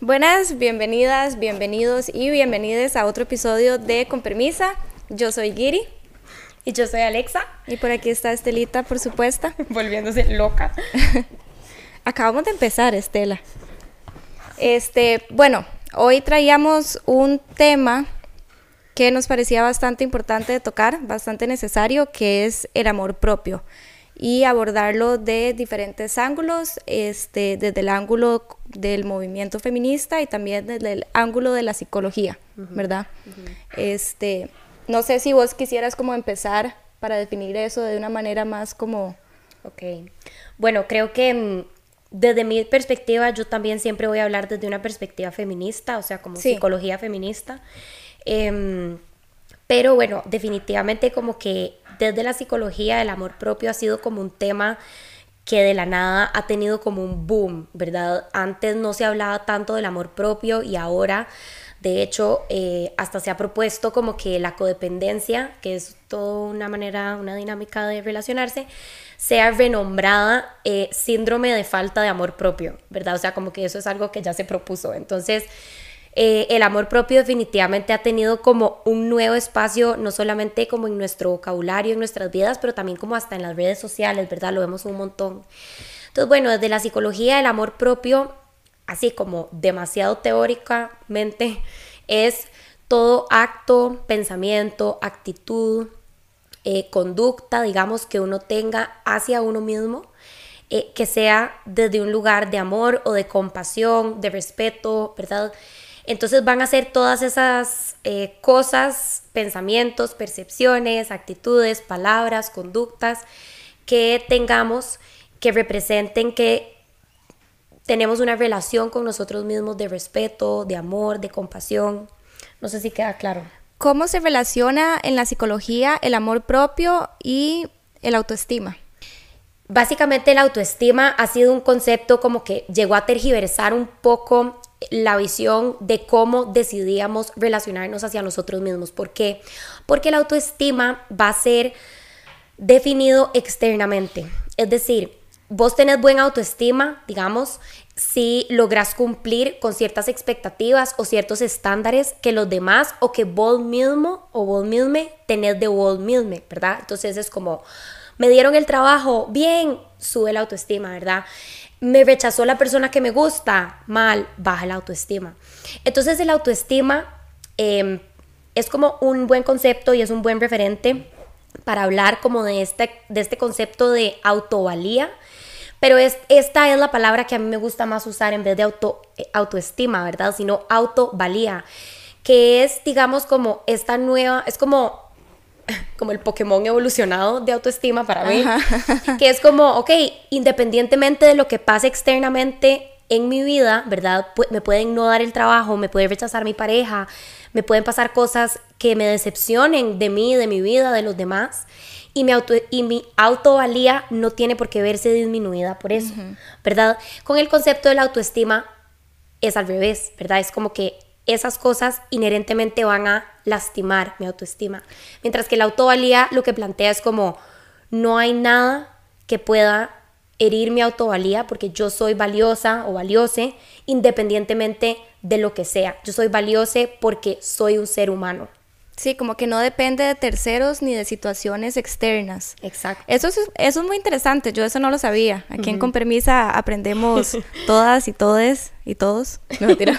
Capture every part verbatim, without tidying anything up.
Buenas, bienvenidas, bienvenidos y bienvenides a otro episodio de Con Permisa. Yo soy Giri. Y yo soy Alexa. Y por aquí está Estelita, por supuesto. Volviéndose loca. Acabamos de empezar, Estela. Este, bueno, hoy traíamos un tema que nos parecía bastante importante de tocar, bastante necesario, que es el amor propio. Y abordarlo de diferentes ángulos, este, desde el ángulo del movimiento feminista y también desde el ángulo de la psicología, uh-huh. ¿verdad? Uh-huh. Este, no sé si vos quisieras como empezar para definir eso de una manera más como... Ok, bueno, creo que desde mi perspectiva yo también siempre voy a hablar desde una perspectiva feminista, o sea, como sí. psicología feminista. Eh, pero bueno, definitivamente como que desde la psicología el amor propio ha sido como un tema que de la nada ha tenido como un boom, ¿verdad? Antes no se hablaba tanto del amor propio y ahora, de hecho, eh, hasta se ha propuesto como que la codependencia, que es toda una manera, una dinámica de relacionarse, sea renombrada eh, síndrome de falta de amor propio, ¿verdad? O sea, como que eso es algo que ya se propuso. Entonces, Eh, el amor propio definitivamente ha tenido como un nuevo espacio, no solamente como en nuestro vocabulario, en nuestras vidas, pero también como hasta en las redes sociales, ¿verdad? Lo vemos un montón. Entonces, bueno, desde la psicología del amor propio, así como demasiado teóricamente, es todo acto, pensamiento, actitud, eh, conducta, digamos, que uno tenga hacia uno mismo, eh, que sea desde un lugar de amor o de compasión, de respeto, ¿verdad? Entonces van a ser todas esas eh, cosas, pensamientos, percepciones, actitudes, palabras, conductas que tengamos que representen que tenemos una relación con nosotros mismos de respeto, de amor, de compasión. No sé si queda claro. ¿Cómo se relaciona en la psicología el amor propio y el autoestima? Básicamente la autoestima ha sido un concepto como que llegó a tergiversar un poco la visión de cómo decidíamos relacionarnos hacia nosotros mismos. ¿Por qué? Porque la autoestima va a ser definido externamente. Es decir, vos tenés buena autoestima, digamos, si logras cumplir con ciertas expectativas o ciertos estándares que los demás o que vos mismo o vos misma tenés de vos misma, ¿verdad? Entonces es como, me dieron el trabajo, bien, sube la autoestima, ¿verdad? Me rechazó la persona que me gusta, mal, baja la autoestima. Entonces el autoestima eh, es como un buen concepto y es un buen referente para hablar como de este, de este concepto de autovalía, pero es, esta es la palabra que a mí me gusta más usar en vez de auto, eh, autoestima, ¿verdad? Sino autovalía, que es, digamos, como esta nueva, es como... como el Pokémon evolucionado de autoestima para mí, ajá. Que es como, ok, independientemente de lo que pase externamente en mi vida, ¿verdad? Pu- me pueden no dar el trabajo, me puede rechazar mi pareja, me pueden pasar cosas que me decepcionen de mí, de mi vida, de los demás, y mi, auto, y mi autovalía no tiene por qué verse disminuida por eso, uh-huh. ¿verdad? Con el concepto de la autoestima es al revés, ¿verdad? Es como que esas cosas inherentemente van a lastimar mi autoestima. Mientras que la autovalía lo que plantea es como no hay nada que pueda herir mi autovalía porque yo soy valiosa o valiose independientemente de lo que sea. Yo soy valiose porque soy un ser humano. Sí, como que no depende de terceros ni de situaciones externas. Exacto. Eso es, eso es muy interesante, yo eso no lo sabía. Aquí uh-huh. en Con Permisa aprendemos todas y todes y todos. No, mentira.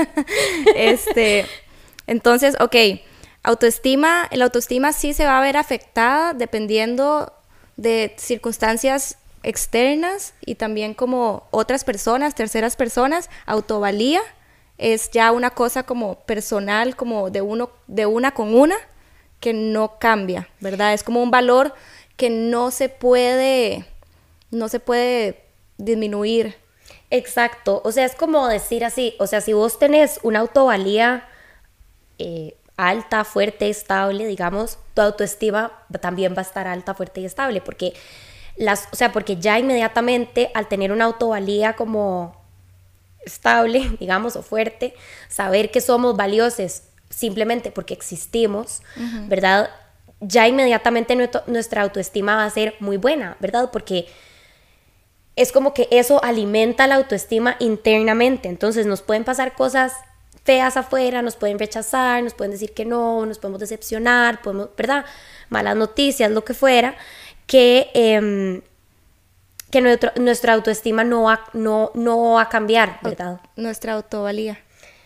este, entonces, ok, autoestima, la autoestima sí se va a ver afectada dependiendo de circunstancias externas y también como otras personas, terceras personas, autovalía. Es ya una cosa como personal, como de uno, de una con una, que no cambia, ¿verdad? Es como un valor que no se puede, no se puede disminuir. Exacto, o sea, es como decir así, o sea, si vos tenés una autovalía eh, alta, fuerte, estable, digamos, tu autoestima también va a estar alta, fuerte y estable, porque las, o sea, porque ya inmediatamente al tener una autovalía como estable, digamos, o fuerte, saber que somos valiosos simplemente porque existimos, uh-huh. ¿verdad? Ya inmediatamente nuestro, nuestra autoestima va a ser muy buena, ¿verdad? Porque es como que eso alimenta la autoestima internamente. Entonces nos pueden pasar cosas feas afuera, nos pueden rechazar, nos pueden decir que no, nos podemos decepcionar, podemos, ¿verdad? Malas noticias, lo que fuera, que, eh, que nuestro, nuestra autoestima no va, no, no va a cambiar, ¿verdad? Nuestra autovalía.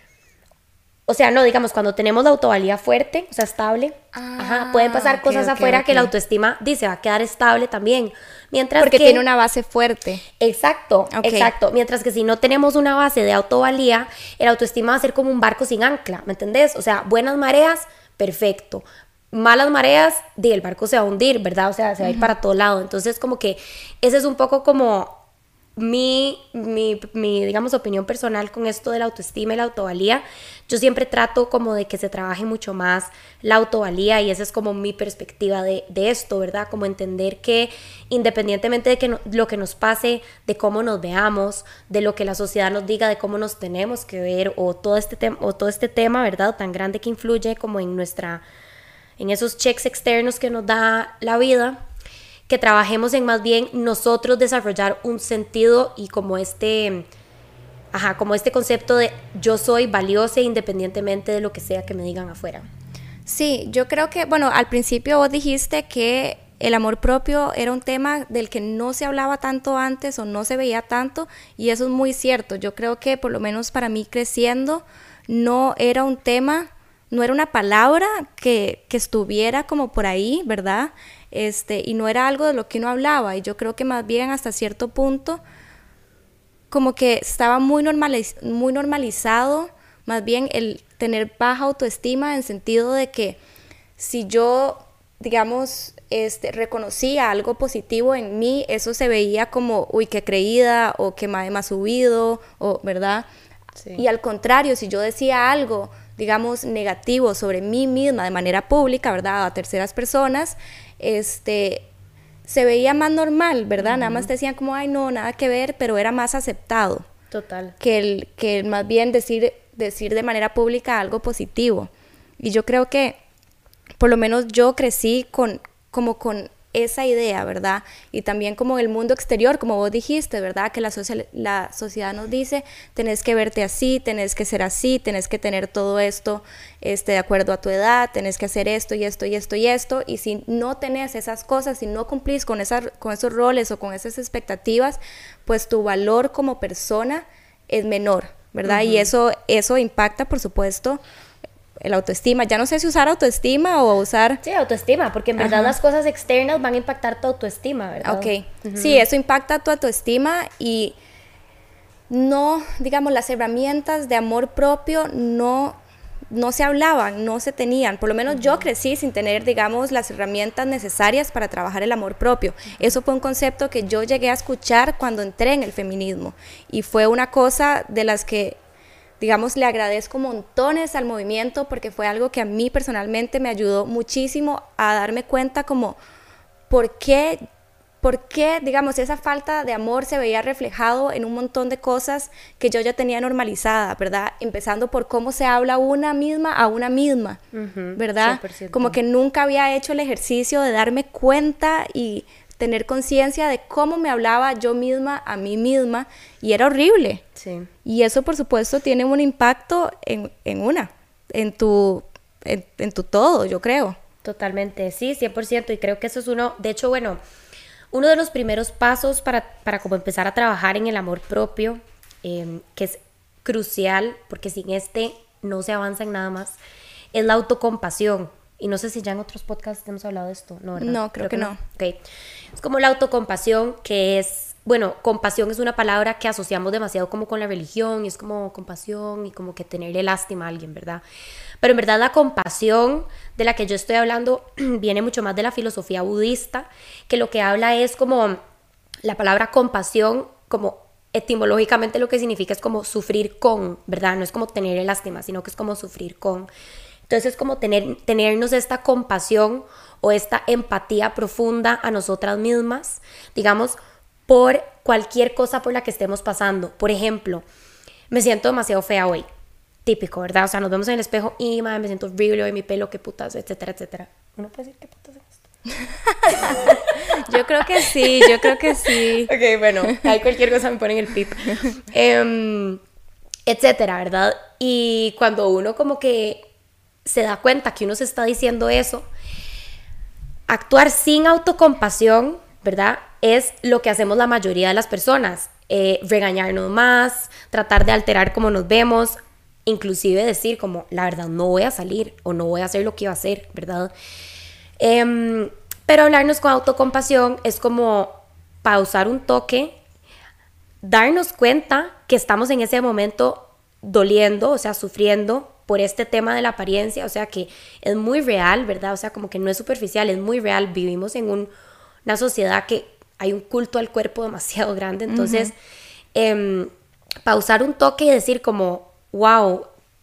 O sea, no, digamos, cuando tenemos la autovalía fuerte, o sea, estable, Ah, ajá, pueden pasar ok, cosas ok, afuera ok. que la autoestima dice, va a quedar estable también. Mientras Porque que, tiene una base fuerte. Exacto, Ok. exacto. Mientras que si no tenemos una base de autovalía, el autoestima va a ser como un barco sin ancla, ¿me entendés? O sea, buenas mareas, perfecto. Malas mareas, di, el barco se va a hundir, ¿verdad? O sea, se va a ir para todo lado. Entonces, como que ese es un poco como mi, mi, mi, digamos, opinión personal con esto de la autoestima y la autovalía. Yo siempre trato como de que se trabaje mucho más la autovalía y esa es como mi perspectiva de, de esto, ¿verdad? Como entender que independientemente de que no, lo que nos pase, de cómo nos veamos, de lo que la sociedad nos diga, de cómo nos tenemos que ver o todo este, tem- o todo este tema, ¿verdad? Tan grande que influye como en nuestra, en esos checks externos que nos da la vida, que trabajemos en más bien nosotros desarrollar un sentido y como este... Ajá, como este concepto de yo soy valiosa independientemente de lo que sea que me digan afuera. Sí, yo creo que, bueno, al principio vos dijiste que el amor propio era un tema del que no se hablaba tanto antes o no se veía tanto, y eso es muy cierto. Yo creo que por lo menos para mí creciendo no era un tema, no era una palabra que, que estuviera como por ahí, ¿verdad? Este, y no era algo de lo que uno hablaba, y yo creo que más bien hasta cierto punto como que estaba muy, normaliz- muy normalizado, más bien el tener baja autoestima en sentido de que si yo, digamos, este, reconocía algo positivo en mí, eso se veía como, uy, qué creída, o qué madre más subido, o, ¿verdad? Sí. Y al contrario, si yo decía algo, digamos, negativo sobre mí misma de manera pública, ¿verdad? A terceras personas, este... se veía más normal, ¿verdad? Uh-huh. Nada más te decían como, ay, no, nada que ver, pero era más aceptado. Total. Que, el, que el más bien decir, decir de manera pública algo positivo. Y yo creo que, por lo menos yo crecí con, como con esa idea, ¿verdad? Y también como el mundo exterior, como vos dijiste, ¿verdad? Que la, social, la sociedad nos dice, tenés que verte así, tenés que ser así, tenés que tener todo esto este, de acuerdo a tu edad, tenés que hacer esto y esto y esto y esto, y si no tenés esas cosas, si no cumplís con, esa, con esos roles o con esas expectativas, pues tu valor como persona es menor, ¿verdad? Uh-huh. Y eso, eso impacta, por supuesto, el autoestima. Ya no sé si usar autoestima o usar... Sí, autoestima, porque en verdad Ajá. las cosas externas van a impactar tu autoestima, ¿verdad? Ok, uh-huh. Sí, eso impacta tu autoestima y no, digamos, las herramientas de amor propio no, no se hablaban, no se tenían. Por lo menos uh-huh. yo crecí sin tener, digamos, las herramientas necesarias para trabajar el amor propio. Uh-huh. Eso fue un concepto que yo llegué a escuchar cuando entré en el feminismo y fue una cosa de las que, digamos, le agradezco montones al movimiento porque fue algo que a mí personalmente me ayudó muchísimo a darme cuenta como por qué, por qué, digamos, esa falta de amor se veía reflejado en un montón de cosas que yo ya tenía normalizada, ¿verdad? Empezando por cómo se habla una misma a una misma, uh-huh, ¿verdad? cien por ciento. Como que nunca había hecho el ejercicio de darme cuenta y tener conciencia de cómo me hablaba yo misma a mí misma, y era horrible. Sí. Y eso, por supuesto, tiene un impacto en, en una, en tu, en, en tu todo, yo creo. Totalmente, sí, cien por ciento, y creo que eso es uno, de hecho, bueno, uno de los primeros pasos para, para como empezar a trabajar en el amor propio, eh, que es crucial, porque sin este no se avanza en nada más, es la autocompasión. Y no sé si ya en otros podcasts hemos hablado de esto, ¿no? ¿verdad? No, creo, creo que, que no. no. Okay. Es como la autocompasión, que es, bueno, compasión es una palabra que asociamos demasiado como con la religión, y es como compasión y como que tenerle lástima a alguien, ¿verdad? Pero en verdad la compasión de la que yo estoy hablando viene mucho más de la filosofía budista, que lo que habla es como, la palabra compasión, como etimológicamente lo que significa es como sufrir con, ¿verdad? No es como tenerle lástima, sino que es como sufrir con. Entonces es como tener, tenernos esta compasión o esta empatía profunda a nosotras mismas, digamos, por cualquier cosa por la que estemos pasando. Por ejemplo, me siento demasiado fea hoy. Típico, ¿verdad? O sea, nos vemos en el espejo y, madre, me siento horrible hoy, mi pelo, qué putas, etcétera, etcétera. ¿Uno puede decir qué putas es esto? Yo creo que sí, yo creo que sí. Ok, bueno, hay cualquier cosa me ponen el pip. Um, etcétera, ¿verdad? Y cuando uno como que se da cuenta que uno se está diciendo eso, actuar sin autocompasión, ¿verdad? Es lo que hacemos la mayoría de las personas. Eh, regañarnos más, tratar de alterar cómo nos vemos, inclusive decir como, la verdad, no voy a salir o no voy a hacer lo que iba a hacer, ¿verdad? Eh, pero hablarnos con autocompasión es como pausar un toque, darnos cuenta que estamos en ese momento doliendo, o sea, sufriendo por este tema de la apariencia, o sea, que es muy real, ¿verdad? O sea, como que no es superficial, es muy real. Vivimos en un, una sociedad que hay un culto al cuerpo demasiado grande, entonces, uh-huh. eh, pausar un toque y decir como, wow,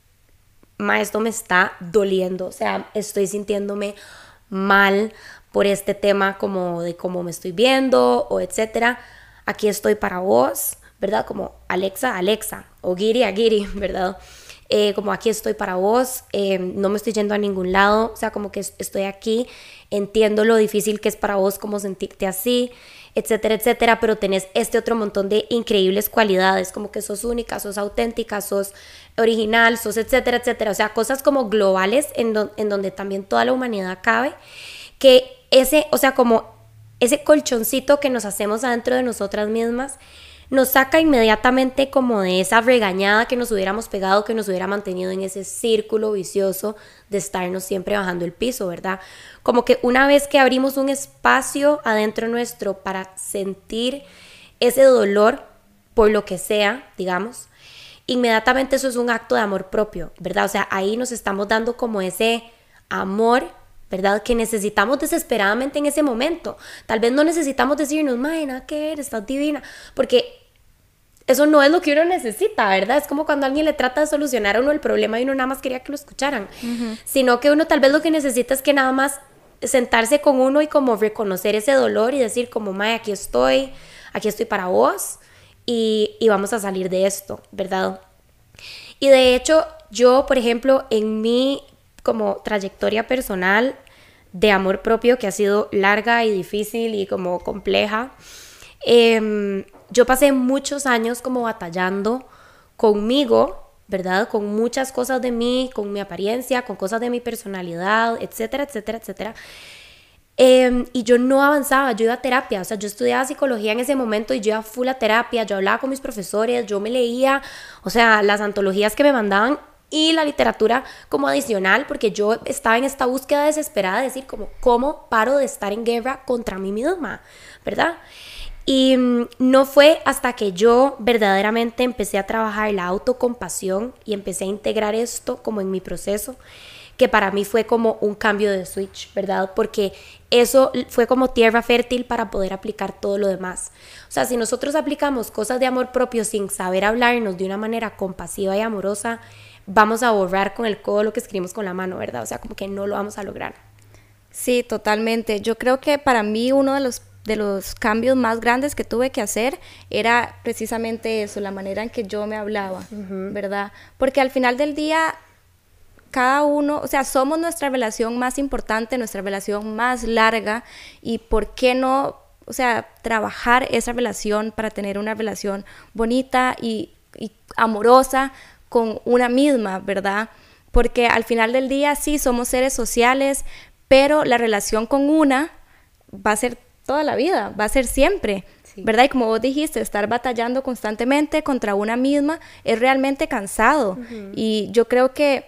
ma, esto me está doliendo, o sea, estoy sintiéndome mal por este tema como de cómo me estoy viendo o etcétera. Aquí estoy para vos, ¿verdad? Como Alexa, Alexa, o Giri a Giri, ¿verdad? Eh, como aquí estoy para vos, eh, no me estoy yendo a ningún lado, o sea, como que estoy aquí, entiendo lo difícil que es para vos como sentirte así, etcétera, etcétera, pero tenés este otro montón de increíbles cualidades, como que sos única, sos auténtica, sos original, sos etcétera, etcétera, o sea, cosas como globales en, do- en donde también toda la humanidad cabe, que ese, o sea, como ese colchoncito que nos hacemos adentro de nosotras mismas, nos saca inmediatamente como de esa regañada que nos hubiéramos pegado, que nos hubiera mantenido en ese círculo vicioso de estarnos siempre bajando el piso, ¿verdad? Como que una vez que abrimos un espacio adentro nuestro para sentir ese dolor por lo que sea, digamos, inmediatamente eso es un acto de amor propio, ¿verdad? O sea, ahí nos estamos dando como ese amor, ¿verdad? Que necesitamos desesperadamente en ese momento. Tal vez no necesitamos decirnos, mae, nada que ver, estás divina, porque eso no es lo que uno necesita, ¿verdad? Es como cuando alguien le trata de solucionar a uno el problema y uno nada más quería que lo escucharan, uh-huh. Sino que uno tal vez lo que necesita es que nada más sentarse con uno y como reconocer ese dolor y decir como, mae, aquí estoy, aquí estoy para vos y, y vamos a salir de esto, ¿verdad? Y de hecho, yo, por ejemplo, en mi como trayectoria personal de amor propio, que ha sido larga y difícil y como compleja, eh, yo pasé muchos años como batallando conmigo, ¿verdad? Con muchas cosas de mí, con mi apariencia, con cosas de mi personalidad, etcétera, etcétera, etcétera. Eh, y yo no avanzaba, yo iba a terapia, o sea, yo estudiaba psicología en ese momento y yo iba full a terapia, yo hablaba con mis profesores, yo me leía, o sea, las antologías que me mandaban y la literatura como adicional, porque yo estaba en esta búsqueda desesperada de decir como, ¿cómo paro de estar en guerra contra mí misma? ¿Verdad? Y um, no fue hasta que yo verdaderamente empecé a trabajar la autocompasión y empecé a integrar esto como en mi proceso, que para mí fue como un cambio de switch, ¿verdad? Porque eso fue como tierra fértil para poder aplicar todo lo demás. O sea, si nosotros aplicamos cosas de amor propio sin saber hablarnos de una manera compasiva y amorosa, vamos a borrar con el codo lo que escribimos con la mano, ¿verdad? O sea, como que no lo vamos a lograr. Sí, totalmente. Yo creo que para mí uno de los de los cambios más grandes que tuve que hacer era precisamente eso, la manera en que yo me hablaba, uh-huh. ¿verdad? Porque al final del día, cada uno, o sea, somos nuestra relación más importante, nuestra relación más larga, y ¿por qué no, o sea, trabajar esa relación para tener una relación bonita y, y amorosa con una misma, ¿verdad? Porque al final del día sí somos seres sociales, pero la relación con una va a ser toda la vida, va a ser siempre, sí. ¿verdad? Y como vos dijiste, estar batallando constantemente contra una misma es realmente cansado. Uh-huh. Y yo creo que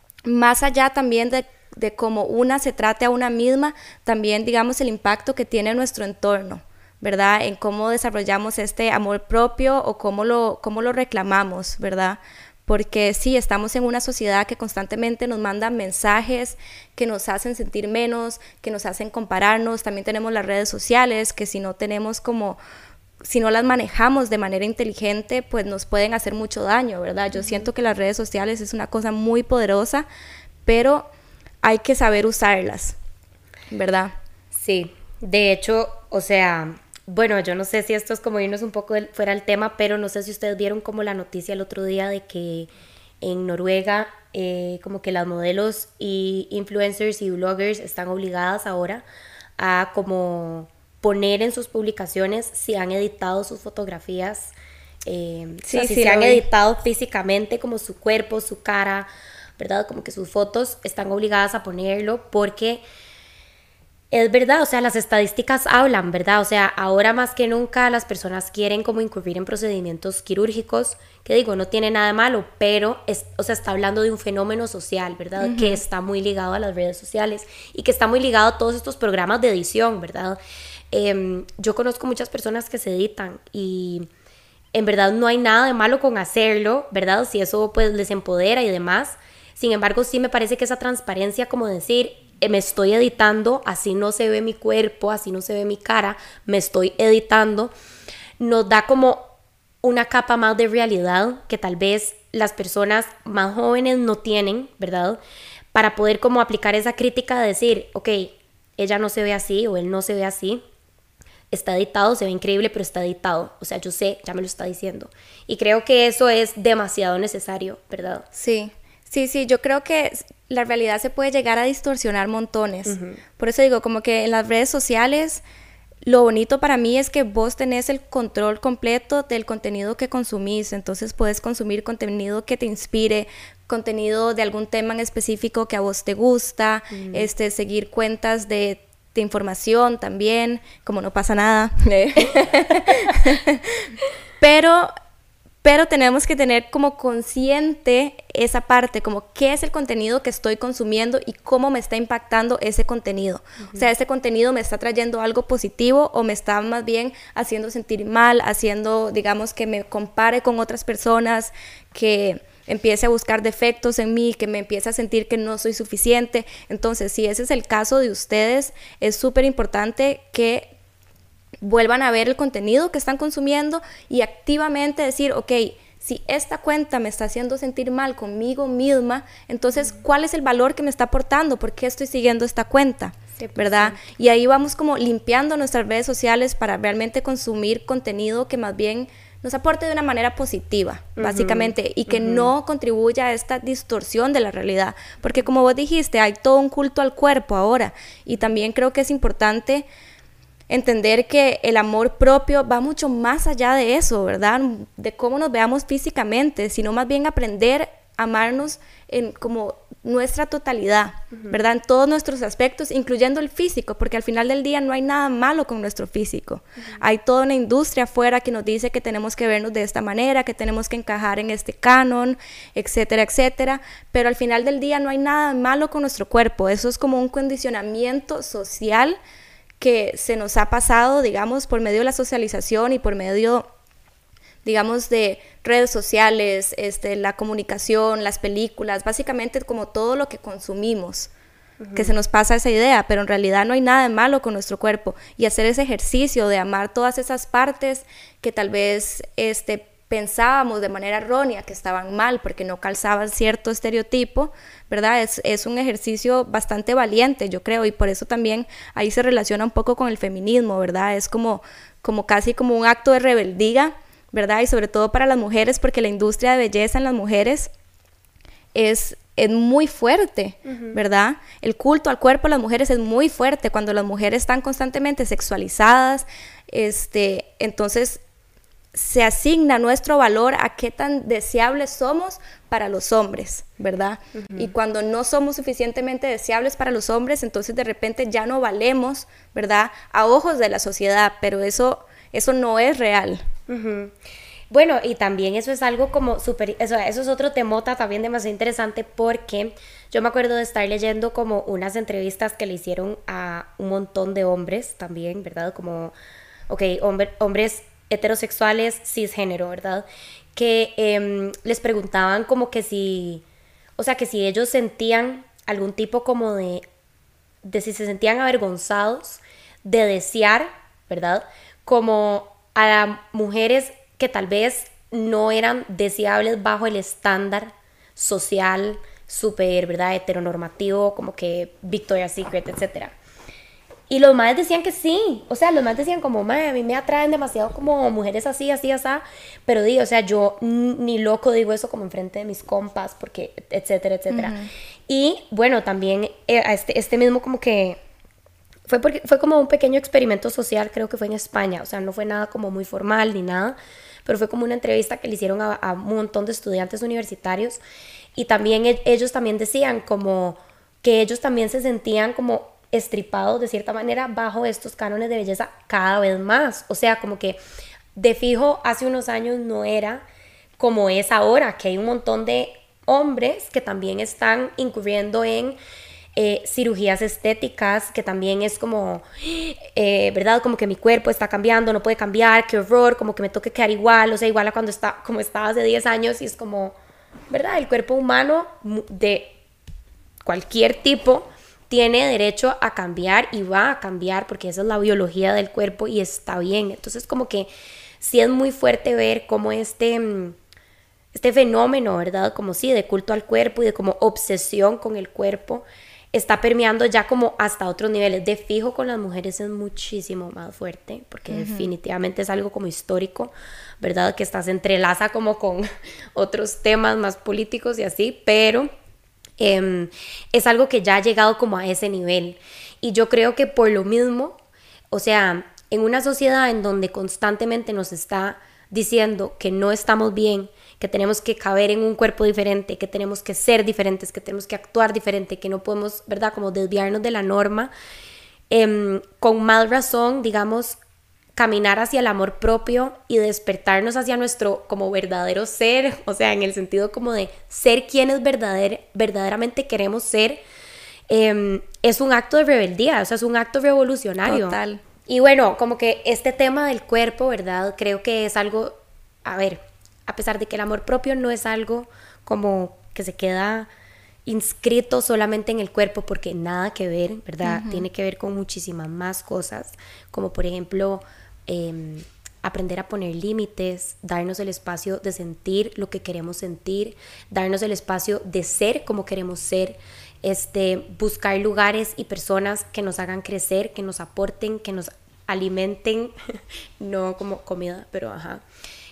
más allá también de, de cómo una se trate a una misma, también digamos el impacto que tiene nuestro entorno, ¿verdad? En cómo desarrollamos este amor propio o cómo lo, cómo lo reclamamos, ¿verdad? Porque sí, estamos en una sociedad que constantemente nos manda mensajes que nos hacen sentir menos, que nos hacen compararnos. También tenemos las redes sociales que si no tenemos como, si no las manejamos de manera inteligente, pues nos pueden hacer mucho daño, ¿verdad? Yo uh-huh. siento que las redes sociales es una cosa muy poderosa, pero hay que saber usarlas, ¿verdad? Sí, de hecho, o sea, bueno, yo no sé si esto es como irnos un poco del, fuera del tema, pero no sé si ustedes vieron como la noticia el otro día de que en Noruega eh, como que las modelos y influencers y bloggers están obligadas ahora a como poner en sus publicaciones si han editado sus fotografías, eh, sí, o sea, si sí, se han vi. editado físicamente como su cuerpo, su cara, ¿verdad? Como que sus fotos están obligadas a ponerlo porque es verdad, o sea, las estadísticas hablan, ¿verdad? O sea, ahora más que nunca las personas quieren como incurrir en procedimientos quirúrgicos, que digo, no tiene nada de malo, pero, es, o sea, está hablando de un fenómeno social, ¿verdad? Uh-huh. Que está muy ligado a las redes sociales y que está muy ligado a todos estos programas de edición, ¿verdad? Eh, yo conozco muchas personas que se editan y en verdad no hay nada de malo con hacerlo, ¿verdad? Si eso pues les empodera y demás. Sin embargo, sí me parece que esa transparencia, como decir, me estoy editando, así no se ve mi cuerpo, así no se ve mi cara, me estoy editando, nos da como una capa más de realidad que tal vez las personas más jóvenes no tienen, ¿verdad? Para poder como aplicar esa crítica de decir, ok, ella no se ve así o él no se ve así, está editado, se ve increíble, pero está editado, o sea, yo sé, ya me lo está diciendo. Y creo que eso es demasiado necesario, ¿verdad? Sí. Sí, sí, yo creo que la realidad se puede llegar a distorsionar montones. Uh-huh. Por eso digo, como que en las redes sociales, lo bonito para mí es que vos tenés el control completo del contenido que consumís. Entonces puedes consumir contenido que te inspire, contenido de algún tema en específico que a vos te gusta, uh-huh. este, seguir cuentas de, de información también, como no pasa nada. Pero... Pero tenemos que tener como consciente esa parte, como qué es el contenido que estoy consumiendo y cómo me está impactando ese contenido. Uh-huh. O sea, ese contenido me está trayendo algo positivo o me está más bien haciendo sentir mal, haciendo, digamos, que me compare con otras personas, que empiece a buscar defectos en mí, que me empiece a sentir que no soy suficiente. Entonces, si ese es el caso de ustedes, es súper importante que vuelvan a ver el contenido que están consumiendo y activamente decir, ok, si esta cuenta me está haciendo sentir mal conmigo misma, entonces, ¿cuál es el valor que me está aportando? ¿Por qué estoy siguiendo esta cuenta? Sí, pues, ¿verdad? Sí. Y ahí vamos como limpiando nuestras redes sociales para realmente consumir contenido que más bien nos aporte de una manera positiva, uh-huh, básicamente, y que uh-huh. no contribuya a esta distorsión de la realidad. Porque como vos dijiste, hay todo un culto al cuerpo ahora, y también creo que es importante entender que el amor propio va mucho más allá de eso, ¿verdad? De cómo nos veamos físicamente, sino más bien aprender a amarnos en como nuestra totalidad, uh-huh. ¿verdad? En todos nuestros aspectos, incluyendo el físico, porque al final del día no hay nada malo con nuestro físico. Uh-huh. Hay toda una industria afuera que nos dice que tenemos que vernos de esta manera, que tenemos que encajar en este canon, etcétera, etcétera, pero al final del día no hay nada malo con nuestro cuerpo. Eso es como un condicionamiento social que se nos ha pasado, digamos, por medio de la socialización y por medio, digamos, de redes sociales, este, la comunicación, las películas, básicamente como todo lo que consumimos, uh-huh. que se nos pasa esa idea, pero en realidad no hay nada de malo con nuestro cuerpo. Y hacer ese ejercicio de amar todas esas partes que tal vez este, pensábamos de manera errónea que estaban mal porque no calzaban cierto estereotipo, ¿verdad? Es, es un ejercicio bastante valiente, yo creo, y por eso también ahí se relaciona un poco con el feminismo, ¿verdad? Es como, como casi como un acto de rebeldía, ¿verdad? Y sobre todo para las mujeres, porque la industria de belleza en las mujeres es, es muy fuerte, uh-huh. ¿verdad? El culto al cuerpo de las mujeres es muy fuerte cuando las mujeres están constantemente sexualizadas, este, entonces se asigna nuestro valor a qué tan deseables somos para los hombres, ¿verdad? Uh-huh. Y cuando no somos suficientemente deseables para los hombres, entonces de repente ya no valemos, ¿verdad? A ojos de la sociedad, pero eso, eso no es real. Uh-huh. Bueno, y también eso es algo como súper, eso, eso es otro temota también demasiado interesante, porque yo me acuerdo de estar leyendo como unas entrevistas que le hicieron a un montón de hombres también, ¿verdad? Como, ok, hombre, hombres heterosexuales cisgénero, ¿verdad? Que eh, les preguntaban como que si, o sea, que si ellos sentían algún tipo como de, de si se sentían avergonzados de desear, ¿verdad? Como a mujeres que tal vez no eran deseables bajo el estándar social súper, ¿verdad? Heteronormativo, como que Victoria's Secret, etcétera. Y los maes decían que sí, o sea, los maes decían como, mae, a mí me atraen demasiado como mujeres así, así, así, pero di, o sea, yo ni loco digo eso como enfrente de mis compas, porque, etcétera, etcétera. Uh-huh. Y, bueno, también eh, este, este mismo como que fue, porque, fue como un pequeño experimento social, creo que fue en España, o sea, no fue nada como muy formal ni nada, pero fue como una entrevista que le hicieron a, a un montón de estudiantes universitarios y también ellos también decían como que ellos también se sentían como estripados de cierta manera bajo estos cánones de belleza cada vez más, o sea, como que de fijo hace unos años no era como es ahora, que hay un montón de hombres que también están incurriendo en Eh, cirugías estéticas, que también es como, eh, ¿verdad? Como que mi cuerpo está cambiando, no puede cambiar, qué horror, como que me toque quedar igual, o sea, igual a cuando está, como estaba hace diez años, y es como, ¿verdad? El cuerpo humano de cualquier tipo tiene derecho a cambiar y va a cambiar, porque esa es la biología del cuerpo y está bien. Entonces, como que sí es muy fuerte ver cómo este... este fenómeno, ¿verdad? Como sí, de culto al cuerpo y de como obsesión con el cuerpo, está permeando ya como hasta otros niveles. De fijo con las mujeres es muchísimo más fuerte, porque uh-huh. definitivamente es algo como histórico, ¿verdad? Que está, se entrelaza como con otros temas más políticos y así, pero eh, es algo que ya ha llegado como a ese nivel. Y yo creo que por lo mismo, o sea, en una sociedad en donde constantemente nos está diciendo que no estamos bien, que tenemos que caber en un cuerpo diferente, que tenemos que ser diferentes, que tenemos que actuar diferente, que no podemos, ¿verdad?, como desviarnos de la norma, eh, con más razón, digamos, caminar hacia el amor propio y despertarnos hacia nuestro como verdadero ser, o sea, en el sentido como de ser quienes verdader, verdaderamente queremos ser, eh, es un acto de rebeldía, o sea, es un acto revolucionario. Total. Y bueno, como que este tema del cuerpo, ¿verdad?, creo que es algo, a ver, a pesar de que el amor propio no es algo como que se queda inscrito solamente en el cuerpo, porque nada que ver, ¿verdad? Uh-huh. Tiene que ver con muchísimas más cosas, como por ejemplo, eh, aprender a poner límites, darnos el espacio de sentir lo que queremos sentir, darnos el espacio de ser como queremos ser, este, buscar lugares y personas que nos hagan crecer, que nos aporten, que nos alimenten, no como comida, pero ajá.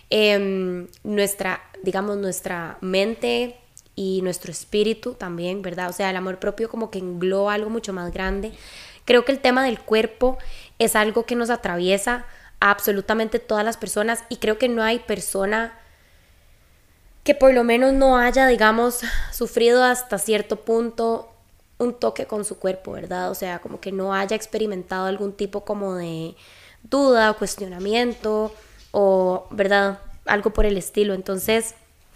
Eh, nuestra, digamos, nuestra mente y nuestro espíritu también, ¿verdad? O sea, el amor propio como que engloba algo mucho más grande. Creo que el tema del cuerpo es algo que nos atraviesa a absolutamente todas las personas y creo que no hay persona que por lo menos no haya, digamos, sufrido hasta cierto punto un toque con su cuerpo, ¿verdad? O sea, como que no haya experimentado algún tipo como de duda o cuestionamiento o, ¿verdad?, algo por el estilo. Entonces,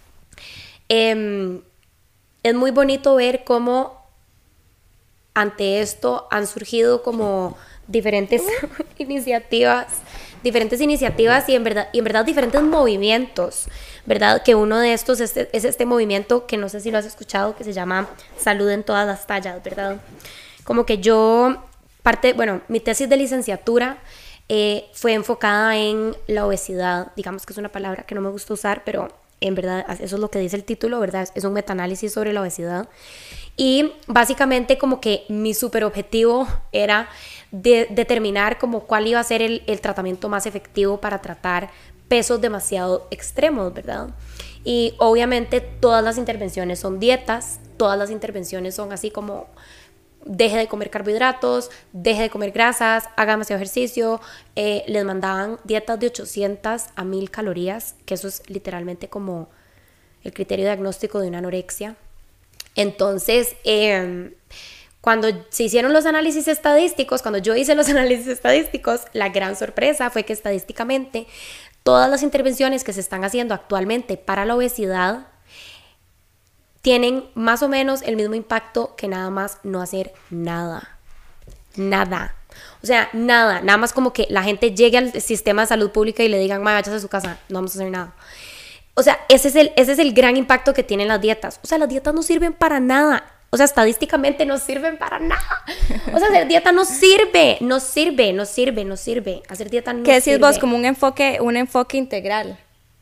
eh, es muy bonito ver cómo ante esto han surgido como diferentes iniciativas, diferentes iniciativas y en verdad, y en verdad diferentes movimientos, ¿verdad? Que uno de estos es, es este movimiento que no sé si lo has escuchado, que se llama Salud en todas las tallas, ¿verdad? Como que yo, parte, bueno, mi tesis de licenciatura Eh, fue enfocada en la obesidad, digamos que es una palabra que no me gusta usar, pero en verdad eso es lo que dice el título, ¿verdad? Es un metaanálisis sobre la obesidad y básicamente como que mi super objetivo era de, determinar como cuál iba a ser el, el tratamiento más efectivo para tratar pesos demasiado extremos, ¿verdad? Y obviamente todas las intervenciones son dietas, todas las intervenciones son así como deje de comer carbohidratos, deje de comer grasas, haga demasiado ejercicio. Eh, les mandaban dietas de ochocientas a mil calorías, que eso es literalmente como el criterio diagnóstico de una anorexia. Entonces, eh, cuando se hicieron los análisis estadísticos, cuando yo hice los análisis estadísticos, la gran sorpresa fue que estadísticamente todas las intervenciones que se están haciendo actualmente para la obesidad tienen más o menos el mismo impacto que nada más no hacer nada. Nada. O sea, nada. Nada más como que la gente llegue al sistema de salud pública y le digan, ma, váyase a su casa, no vamos a hacer nada. O sea, ese es el, ese es el gran impacto que tienen las dietas. O sea, las dietas no sirven para nada. O sea, estadísticamente no sirven para nada. O sea, hacer dieta no sirve, no sirve, no sirve, no sirve. Hacer dieta no sirve. ¿Qué decís vos? Como un enfoque, un enfoque integral.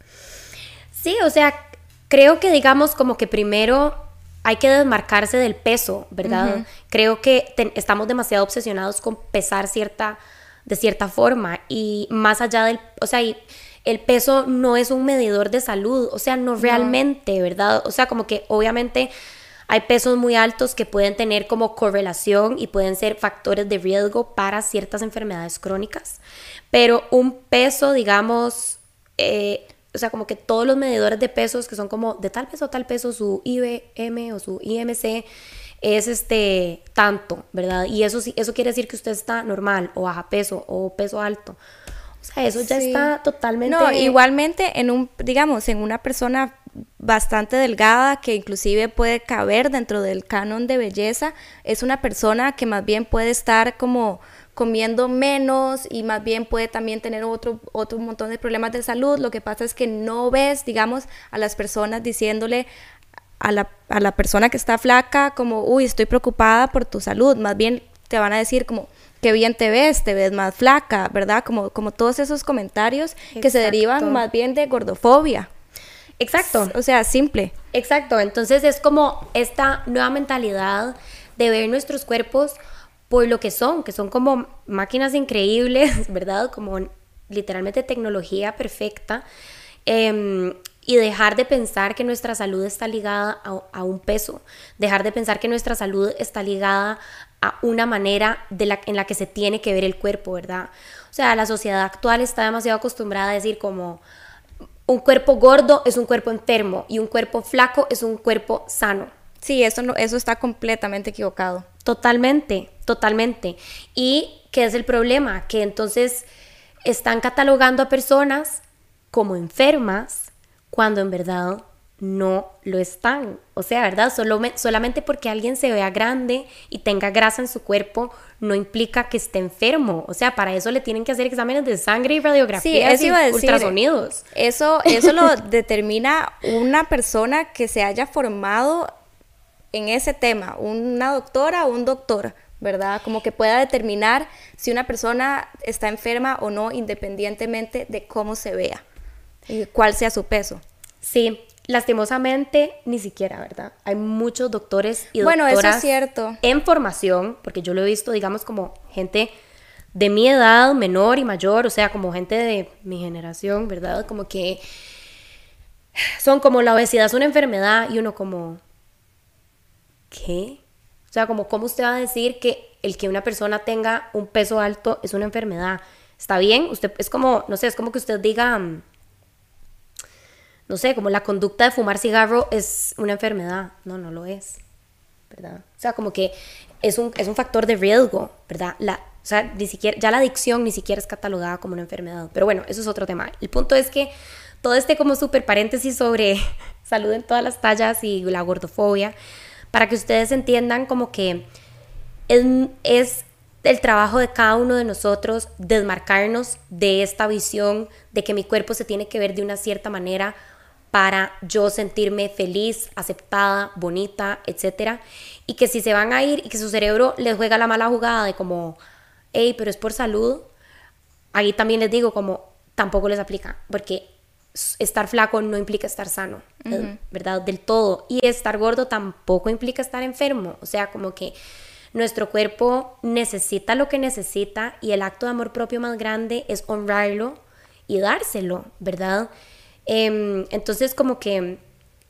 Sí, o sea, creo que digamos como que primero hay que desmarcarse del peso, ¿verdad? Uh-huh. Creo que te, estamos demasiado obsesionados con pesar cierta, de cierta forma y más allá del, o sea, y el peso no es un medidor de salud, o sea, no realmente, no. ¿verdad? O sea, como que obviamente Hay pesos muy altos que pueden tener como correlación y pueden ser factores de riesgo para ciertas enfermedades crónicas, pero un peso, digamos, eh, o sea, como que todos los medidores de pesos que son como de tal peso a tal peso, su I B M o su I M C es este tanto, ¿verdad? Y eso, eso quiere decir que usted está normal o baja peso o peso alto. O sea, eso ya sí. está totalmente... No, igualmente en un, digamos, en una persona bastante delgada que inclusive puede caber dentro del canon de belleza, es una persona que más bien puede estar como comiendo menos y más bien puede también tener otro, otro montón de problemas de salud. Lo que pasa es que no ves, digamos, a las personas diciéndole a la, a la persona que está flaca como, uy, estoy preocupada por tu salud, más bien te van a decir como, qué bien te ves, te ves más flaca, ¿verdad? Como, como todos esos comentarios Exacto. que se derivan más bien de gordofobia. Exacto. O sea, simple. Exacto, entonces es como esta nueva mentalidad de ver nuestros cuerpos por lo que son, que son como máquinas increíbles, ¿verdad? Como literalmente tecnología perfecta, eh, y dejar de pensar que nuestra salud está ligada a, a un peso, dejar de pensar que nuestra salud está ligada a una manera de la, en la que se tiene que ver el cuerpo, ¿verdad? O sea, la sociedad actual está demasiado acostumbrada a decir como un cuerpo gordo es un cuerpo enfermo y un cuerpo flaco es un cuerpo sano. Sí, eso, no, eso está completamente equivocado. Totalmente, totalmente. ¿Y qué es el problema? Que entonces están catalogando a personas como enfermas cuando en verdad no lo están. O sea, ¿verdad? Solo me, solamente porque alguien se vea grande y tenga grasa en su cuerpo no implica que esté enfermo. O sea, para eso le tienen que hacer exámenes de sangre y radiografías sí, eso y iba a decir, ultrasonidos. Eso, eso lo determina una persona que se haya formado en ese tema, una doctora o un doctor, ¿verdad? Como que pueda determinar si una persona está enferma o no, independientemente de cómo se vea y cuál sea su peso. Sí, lastimosamente ni siquiera, ¿verdad? Hay muchos doctores y bueno, doctoras eso es cierto. en formación, porque yo lo he visto, digamos, como gente de mi edad, menor y mayor, o sea, como gente de mi generación, ¿verdad? Como que son como la obesidad es una enfermedad y uno como... ¿Qué? O sea, como cómo usted va a decir que el que una persona tenga un peso alto es una enfermedad. ¿Está bien? Usted es como, no sé, es como que usted diga, no sé, como la conducta de fumar cigarro es una enfermedad. No, no lo es, ¿verdad? O sea, como que es un, es un factor de riesgo, ¿verdad? La, o sea, ni siquiera, ya la adicción ni siquiera es catalogada como una enfermedad. Pero bueno, eso es otro tema. El punto es que todo este como súper paréntesis sobre salud en todas las tallas y la gordofobia, para que ustedes entiendan como que es, es el trabajo de cada uno de nosotros desmarcarnos de esta visión de que mi cuerpo se tiene que ver de una cierta manera para yo sentirme feliz, aceptada, bonita, etcétera. Y que si se van a ir y que su cerebro les juega la mala jugada de como, hey, pero es por salud, ahí también les digo como, tampoco les aplica, porque estar flaco no implica estar sano, uh-huh. ¿verdad? Del todo. Y estar gordo tampoco implica estar enfermo. O sea, como que nuestro cuerpo necesita lo que necesita y el acto de amor propio más grande es honrarlo y dárselo, ¿verdad? Eh, entonces, como que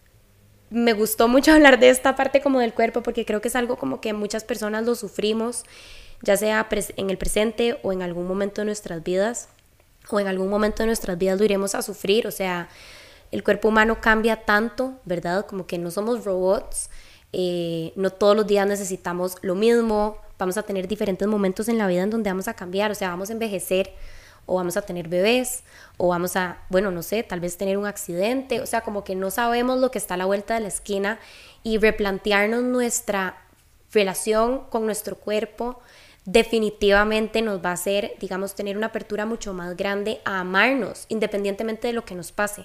me gustó mucho hablar de esta parte como del cuerpo porque creo que es algo como que muchas personas lo sufrimos, ya sea en el presente o en algún momento de nuestras vidas. O en algún momento de nuestras vidas lo iremos a sufrir, o sea, el cuerpo humano cambia tanto, ¿verdad? Como que no somos robots, eh, no todos los días necesitamos lo mismo, vamos a tener diferentes momentos en la vida en donde vamos a cambiar, o sea, vamos a envejecer, o vamos a tener bebés, o vamos a, bueno, no sé, tal vez tener un accidente, o sea, como que no sabemos lo que está a la vuelta de la esquina y replantearnos nuestra relación con nuestro cuerpo definitivamente nos va a hacer, digamos, tener una apertura mucho más grande a amarnos, independientemente de lo que nos pase.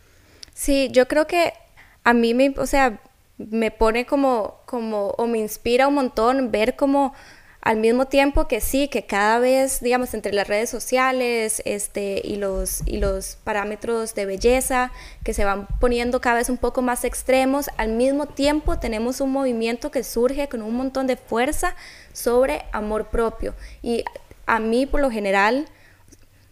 Sí, yo creo que a mí, me, o sea, me pone como, como, o me inspira un montón ver como al mismo tiempo que sí, que cada vez, digamos, entre las redes sociales este, y, los, y los parámetros de belleza que se van poniendo cada vez un poco más extremos, al mismo tiempo tenemos un movimiento que surge con un montón de fuerza sobre amor propio. Y a mí, por lo general,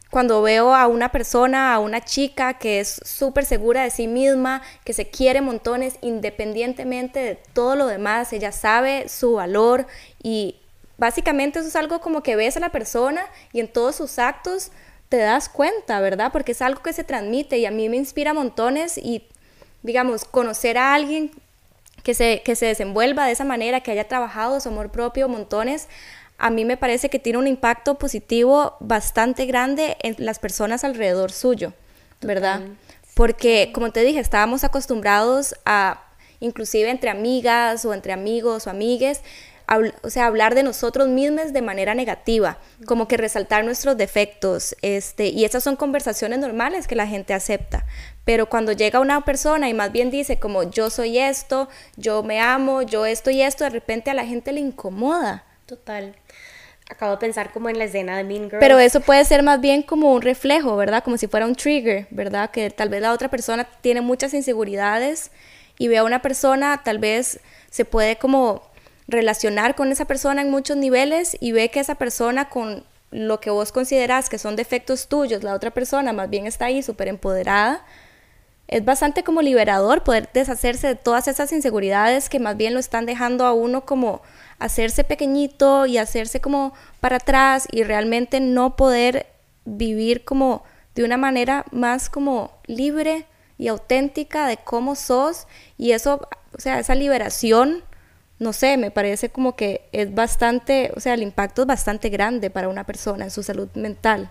cuando veo a una persona, a una chica que es súper segura de sí misma, que se quiere montones independientemente de todo lo demás, ella sabe su valor y básicamente eso es algo como que ves a la persona y en todos sus actos te das cuenta, ¿verdad? Porque es algo que se transmite y a mí me inspira montones y, digamos, conocer a alguien que se, que se desenvuelva de esa manera, que haya trabajado su amor propio montones, a mí me parece que tiene un impacto positivo bastante grande en las personas alrededor suyo, ¿verdad? Total. Porque, como te dije, estábamos acostumbrados a, inclusive entre amigas o entre amigos o amigues, habl- o sea, hablar de nosotros mismos de manera negativa, como que resaltar nuestros defectos, este, y esas son conversaciones normales que la gente acepta. Pero cuando llega una persona y más bien dice como yo soy esto, yo me amo, yo esto y esto, de repente a la gente le incomoda. Total. Acabo de pensar como en la escena de Mean Girls. Pero eso puede ser más bien como un reflejo, ¿verdad? Como si fuera un trigger, ¿verdad? Que tal vez la otra persona tiene muchas inseguridades y ve a una persona, tal vez se puede como relacionar con esa persona en muchos niveles y ve que esa persona con lo que vos considerás que son defectos tuyos, la otra persona más bien está ahí súper empoderada. Es bastante como liberador poder deshacerse de todas esas inseguridades que más bien lo están dejando a uno como hacerse pequeñito y hacerse como para atrás y realmente no poder vivir como de una manera más como libre y auténtica de cómo sos y eso, o sea, esa liberación, no sé, me parece como que es bastante, o sea, el impacto es bastante grande para una persona en su salud mental.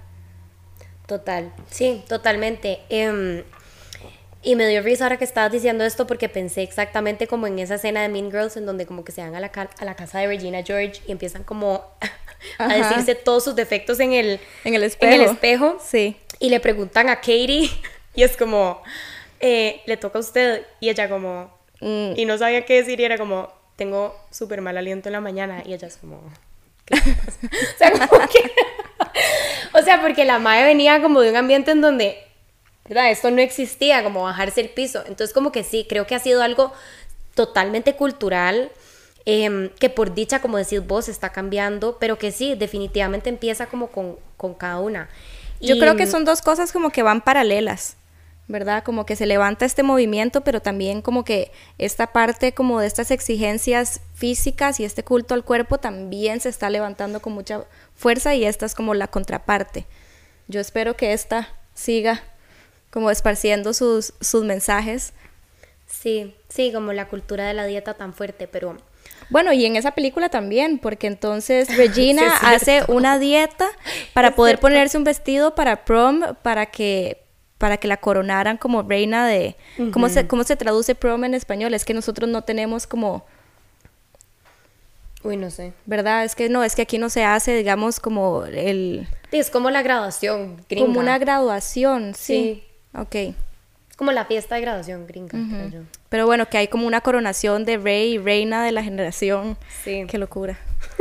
Total, sí, totalmente. Um, Y me dio risa ahora que estabas diciendo esto porque pensé exactamente como en esa escena de Mean Girls en donde como que se van a la, ca- a la casa de Regina George y empiezan como a Ajá. decirse todos sus defectos en el, En el espejo. en el espejo. Sí. Y le preguntan a Katie y es como, eh, le toca a usted. Y ella como, mm. y no sabía qué decir y era como, tengo súper mal aliento en la mañana. Y ella es como, ¿qué pasa? O sea, como que... o sea, porque la madre venía como de un ambiente en donde... ¿verdad? Esto no existía, como bajarse el piso. Entonces como que sí, creo que ha sido algo totalmente cultural, eh, que por dicha, como decís vos, está cambiando, pero que sí, definitivamente empieza como con, con cada una. Yo y, creo que son dos cosas como que van paralelas, ¿verdad? Como que se levanta este movimiento, pero también como que esta parte como de estas exigencias físicas y este culto al cuerpo también se está levantando con mucha fuerza y esta es como la contraparte. Yo espero que esta siga como esparciendo sus, sus mensajes. Sí, sí, como la cultura de la dieta tan fuerte, pero... Bueno, y en esa película también, porque entonces Regina sí, hace una dieta para es poder cierto. ponerse un vestido para prom, para que, para que la coronaran como reina de... Uh-huh. ¿Cómo se, cómo se traduce prom en español? Es que nosotros no tenemos como... Uy, no sé. ¿Verdad? Es que no, es que aquí no se hace, digamos, como el... Sí, es como la graduación gringa. Como una graduación, sí. sí. Ok. Es como la fiesta de graduación gringa, uh-huh. creo yo. Pero bueno, que hay como una coronación de rey y reina de la generación. Sí. Qué locura.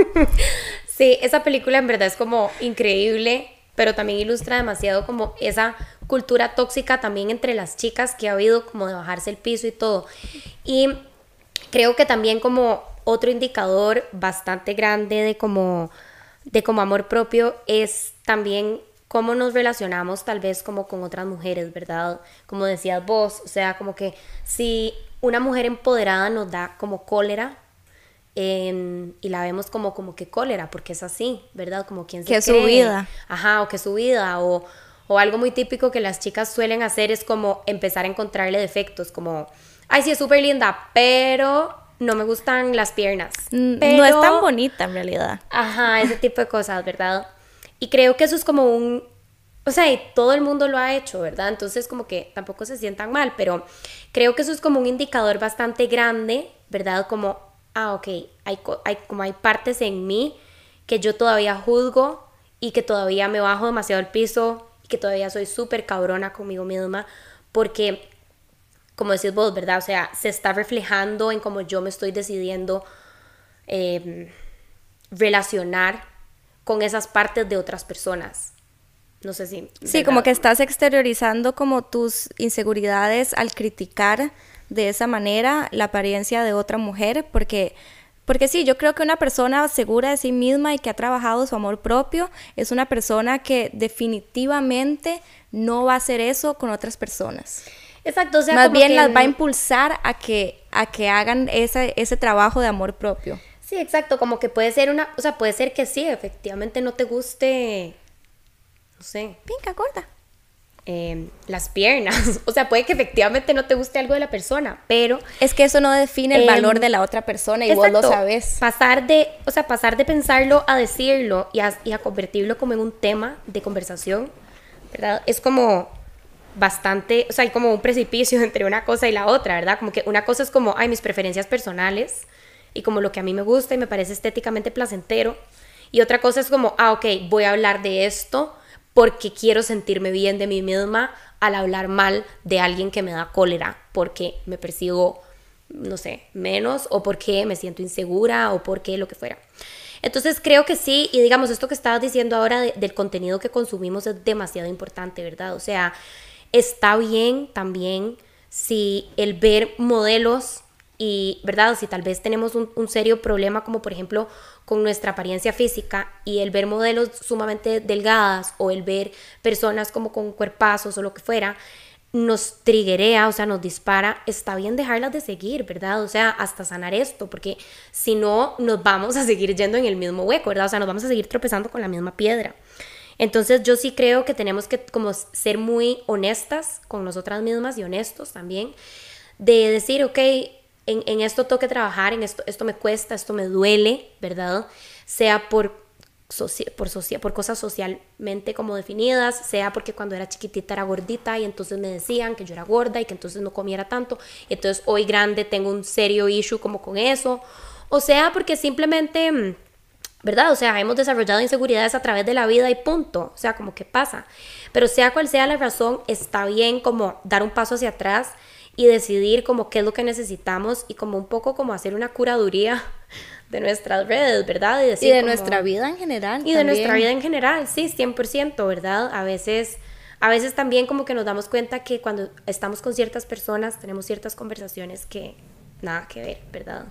Sí, esa película en verdad es como increíble, pero también ilustra demasiado como esa cultura tóxica también entre las chicas que ha habido como de bajarse el piso y todo. Y creo que también como otro indicador bastante grande de como, de como amor propio es también cómo nos relacionamos tal vez como con otras mujeres, ¿verdad? Como decías vos, o sea, como que si una mujer empoderada nos da como cólera, eh, y la vemos como, como que cólera, porque es así, ¿verdad? Como quien se que cree. su vida. Ajá, o que su vida, o, o algo muy típico que las chicas suelen hacer es como empezar a encontrarle defectos, como, ay, sí, es súper linda, pero no me gustan las piernas. Pero... no es tan bonita en realidad. Ajá, ese tipo de cosas, ¿verdad? Y creo que eso es como un... O sea, y todo el mundo lo ha hecho, ¿verdad? Entonces como que tampoco se sientan mal, pero creo que eso es como un indicador bastante grande, ¿verdad? Como, ah, ok, hay, hay, como hay partes en mí que yo todavía juzgo y que todavía me bajo demasiado al piso y que todavía soy súper cabrona conmigo misma porque, como decís vos, ¿verdad? O sea, se está reflejando en cómo yo me estoy decidiendo eh, relacionar con esas partes de otras personas. No sé si... Sí, ¿verdad? Como que estás exteriorizando como tus inseguridades al criticar de esa manera la apariencia de otra mujer, porque Porque sí, yo creo que una persona segura de sí misma y que ha trabajado su amor propio es una persona que definitivamente no va a hacer eso con otras personas. Exacto, o sea, más como bien que las va a en- impulsar a que, a que hagan ese, ese trabajo de amor propio. Sí, exacto, como que puede ser una, o sea, puede ser que sí, efectivamente no te guste, no sé, Pinca, gorda. eh, las piernas, o sea, puede que efectivamente no te guste algo de la persona, pero Es que eso no define el Em, valor de la otra persona y vos lo exacto, sabes. pasar de, o sea, pasar de pensarlo a decirlo y a, y a convertirlo como en un tema de conversación, ¿verdad? Es como bastante, o sea, hay como un precipicio entre una cosa y la otra, ¿verdad? Como que una cosa es como, ay, mis preferencias personales y como lo que a mí me gusta y me parece estéticamente placentero, y otra cosa es como, ah, ok, voy a hablar de esto porque quiero sentirme bien de mí misma al hablar mal de alguien que me da cólera, porque me percibo, no sé, menos, o porque me siento insegura, o porque lo que fuera. Entonces creo que sí, y digamos, esto que estabas diciendo ahora de- del contenido que consumimos es demasiado importante, ¿verdad? O sea, está bien también si el ver modelos y, ¿verdad? Si tal vez tenemos un, un serio problema como por ejemplo con nuestra apariencia física y el ver modelos sumamente delgadas o el ver personas como con cuerpazos o lo que fuera, nos triguea, o sea, nos dispara, está bien dejarlas de seguir, ¿verdad? O sea, hasta sanar esto, porque si no, nos vamos a seguir yendo en el mismo hueco, ¿verdad? O sea, nos vamos a seguir tropezando con la misma piedra. Entonces yo sí creo que tenemos que como ser muy honestas con nosotras mismas y honestos también, de decir, ok, en, en esto tengo que trabajar, en esto, esto me cuesta, esto me duele, ¿verdad? Sea por Soci por, socia por cosas socialmente como definidas, sea porque cuando era chiquitita era gordita y entonces me decían que yo era gorda y que entonces no comiera tanto, y entonces hoy grande tengo un serio issue como con eso, o sea porque simplemente, ¿verdad? O sea, hemos desarrollado inseguridades a través de la vida y punto, o sea, como que pasa, pero sea cual sea la razón, está bien como dar un paso hacia atrás y decidir como qué es lo que necesitamos y como un poco como hacer una curaduría de nuestras redes, ¿verdad? Y, decir Y de como, nuestra vida en general. Y de también. nuestra vida en general, sí, cien por ciento, ¿verdad? A veces, a veces también como que nos damos cuenta que cuando estamos con ciertas personas tenemos ciertas conversaciones que nada que ver, ¿verdad?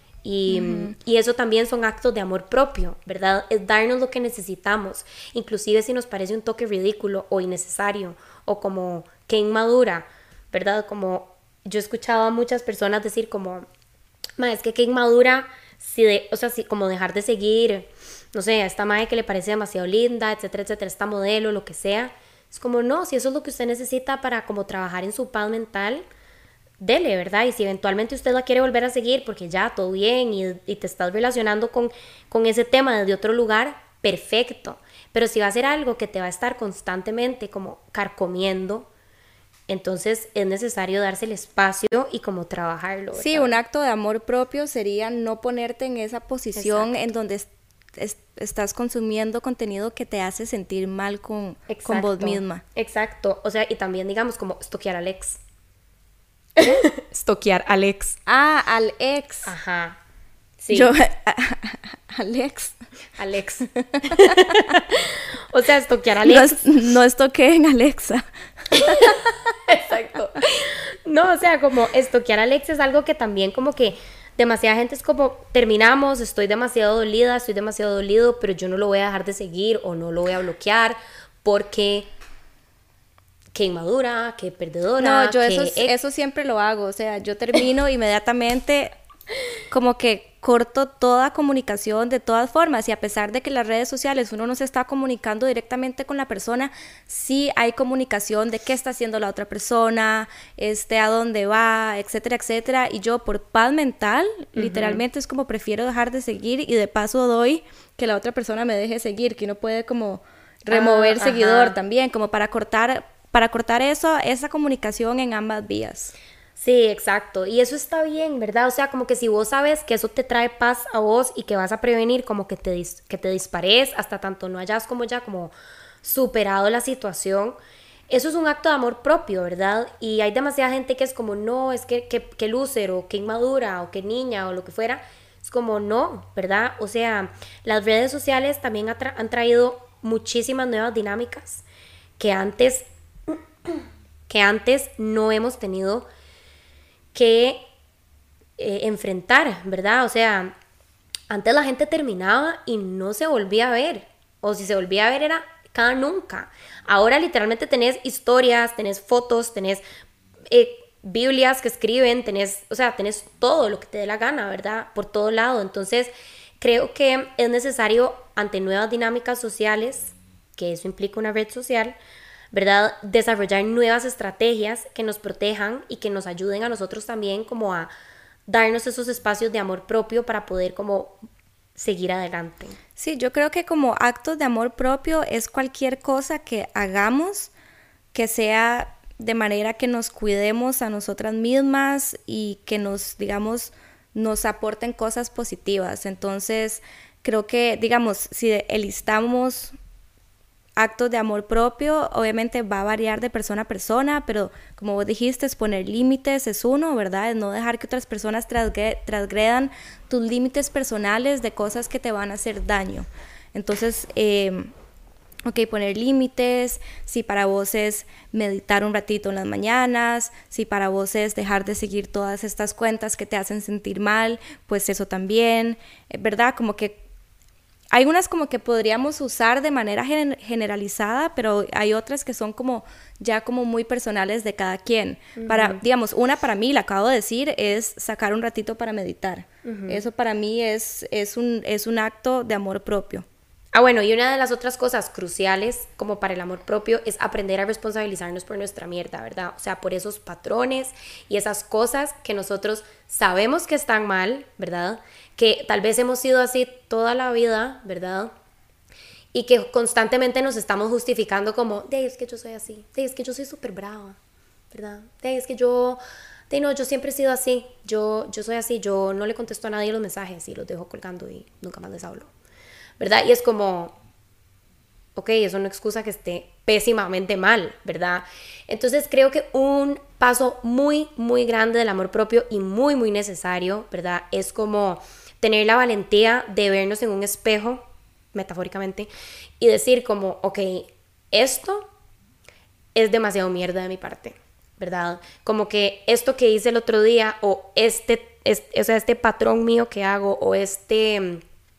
Y, uh-huh. y eso también son actos de amor propio, ¿verdad? Es darnos lo que necesitamos, inclusive si nos parece un toque ridículo o innecesario o como que inmadura, ¿verdad? Como yo he escuchado a muchas personas decir como, ma, es que qué inmadura, si de, o sea, si como dejar de seguir, no sé, a esta madre que le parece demasiado linda, etcétera, etcétera, esta modelo, lo que sea. Es como, no, si eso es lo que usted necesita para como trabajar en su paz mental, dele, ¿verdad? Y si eventualmente usted la quiere volver a seguir porque ya todo bien y, y te estás relacionando con, con ese tema desde otro lugar, perfecto. Pero si va a ser algo que te va a estar constantemente como carcomiendo, entonces es necesario darse el espacio y como trabajarlo, ¿verdad? Sí, un acto de amor propio sería no ponerte en esa posición Exacto. en donde es, es, estás consumiendo contenido que te hace sentir mal con, con vos misma. Exacto, o sea, y también digamos como stalkear al ex. Stalkear al ex. Ah, al ex. Ajá. Sí. Yo, Alex. Alex. O sea, stalkear a Alex. No, no stalkeen Alexa. Exacto. No, o sea, como stalkear a Alex es algo que también como que demasiada gente es como, terminamos, estoy demasiado dolida, estoy demasiado dolido, pero yo no lo voy a dejar de seguir o no lo voy a bloquear porque qué inmadura, qué perdedora. No, yo que eso, ex... eso siempre lo hago, o sea, yo termino inmediatamente como que corto toda comunicación de todas formas, y a pesar de que las redes sociales uno no se está comunicando directamente con la persona, sí hay comunicación de qué está haciendo la otra persona, este, a dónde va, etcétera, etcétera, y yo por paz mental, uh-huh. literalmente es como prefiero dejar de seguir y de paso doy que la otra persona me deje seguir, que uno puede como remover ah, seguidor ajá. también, como para cortar, para cortar eso, esa comunicación en ambas vías. Sí, exacto, y eso está bien, ¿verdad? O sea, como que si vos sabes que eso te trae paz a vos y que vas a prevenir como que te, dis que te dispares hasta tanto no hayas como ya como superado la situación, eso es un acto de amor propio, ¿verdad? Y hay demasiada gente que es como, no, es que, que, que loser o que inmadura o que niña o lo que fuera, es como no, ¿verdad? O sea, las redes sociales también tra han traído muchísimas nuevas dinámicas que antes, que antes no hemos tenido que eh, enfrentar, ¿verdad? O sea, antes la gente terminaba y no se volvía a ver. O si se volvía a ver era cada nunca. Ahora literalmente tenés historias, tenés fotos, tenés eh, Biblias que escriben, tenés, o sea, tenés todo lo que te dé la gana, ¿verdad? Por todo lado. Entonces, creo que es necesario, ante nuevas dinámicas sociales, que eso implica una red social, ¿verdad? Desarrollar nuevas estrategias que nos protejan y que nos ayuden a nosotros también como a darnos esos espacios de amor propio para poder como seguir adelante. Sí, yo creo que como actos de amor propio es cualquier cosa que hagamos que sea de manera que nos cuidemos a nosotras mismas y que nos, digamos, nos aporten cosas positivas. Entonces, creo que, digamos, si enlistamos actos de amor propio, obviamente va a variar de persona a persona, pero como vos dijiste, es poner límites es uno, ¿verdad? Es no dejar que otras personas transgre- transgredan tus límites personales de cosas que te van a hacer daño. Entonces, eh, ok, poner límites, si para vos es meditar un ratito en las mañanas, si para vos es dejar de seguir todas estas cuentas que te hacen sentir mal, pues eso también, ¿verdad? Como que hay unas como que podríamos usar de manera gen- generalizada, pero hay otras que son como ya como muy personales de cada quien. Uh-huh. Para, digamos, una para mí, la acabo de decir, es sacar un ratito para meditar. Uh-huh. Eso para mí es, es, un, es un acto de amor propio. Ah, bueno, y una de las otras cosas cruciales como para el amor propio es aprender a responsabilizarnos por nuestra mierda, ¿verdad? O sea, por esos patrones y esas cosas que nosotros sabemos que están mal, ¿verdad? Que tal vez hemos sido así toda la vida, ¿verdad? Y que constantemente nos estamos justificando como, de es que yo soy así, de es que yo soy súper brava, ¿verdad? De es que yo, de no, yo siempre he sido así, yo, yo soy así, yo no le contesto a nadie los mensajes y los dejo colgando y nunca más les hablo, ¿verdad? Y es como, ok, eso no excusa que esté pésimamente mal, ¿verdad? Entonces creo que un paso muy, muy grande del amor propio y muy, muy necesario, ¿verdad? Es como tener la valentía de vernos en un espejo, metafóricamente, y decir como, ok, esto es demasiado mierda de mi parte, ¿verdad? Como que esto que hice el otro día, o este, este, o sea, este patrón mío que hago, o este...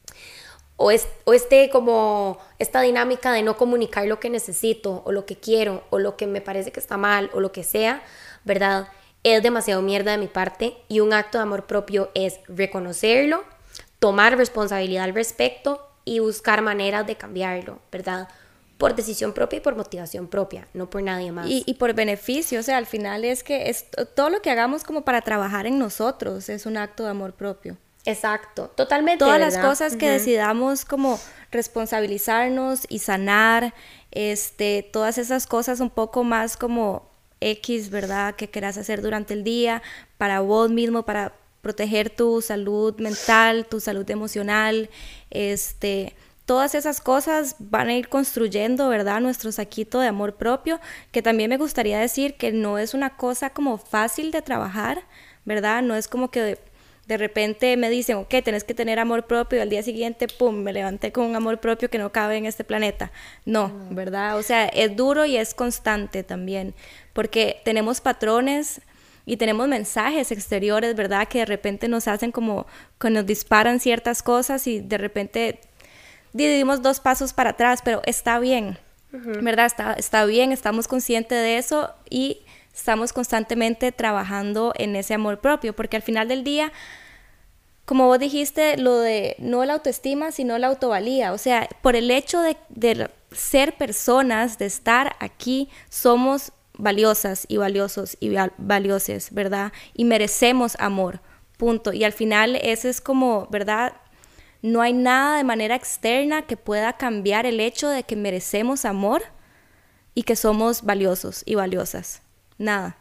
O, es, o este como esta dinámica de no comunicar lo que necesito o lo que quiero o lo que me parece que está mal o lo que sea, ¿verdad? Es demasiado mierda de mi parte, y un acto de amor propio es reconocerlo, tomar responsabilidad al respecto y buscar maneras de cambiarlo, ¿verdad? Por decisión propia y por motivación propia, no por nadie más. Y, y por beneficio, o sea, al final es que es, todo lo que hagamos como para trabajar en nosotros es un acto de amor propio. Exacto, totalmente. Todas ¿verdad? las cosas que uh-huh. decidamos como responsabilizarnos y sanar, este, todas esas cosas un poco más como X, ¿verdad? Que querás hacer durante el día para vos mismo, para proteger tu salud mental, tu salud emocional, este, todas esas cosas van a ir construyendo, ¿verdad? Nuestro saquito de amor propio, que también me gustaría decir que no es una cosa como fácil de trabajar, ¿verdad? No es como que de, de repente me dicen, ok, tenés que tener amor propio, y al día siguiente, pum, me levanté con un amor propio que no cabe en este planeta. No, no, ¿verdad? O sea, es duro y es constante también, porque tenemos patrones y tenemos mensajes exteriores, ¿verdad? Que de repente nos hacen como, que nos disparan ciertas cosas y de repente dividimos dos pasos para atrás, pero está bien, uh-huh. ¿verdad? Está, está bien, estamos conscientes de eso y estamos constantemente trabajando en ese amor propio, porque al final del día, como vos dijiste, lo de no la autoestima, sino la autovalía, o sea, por el hecho de, de ser personas, de estar aquí, somos valiosas y valiosos y valiosas, ¿verdad? Y merecemos amor, punto. Y al final ese es como, ¿verdad? No hay nada de manera externa que pueda cambiar el hecho de que merecemos amor y que somos valiosos y valiosas. Nada.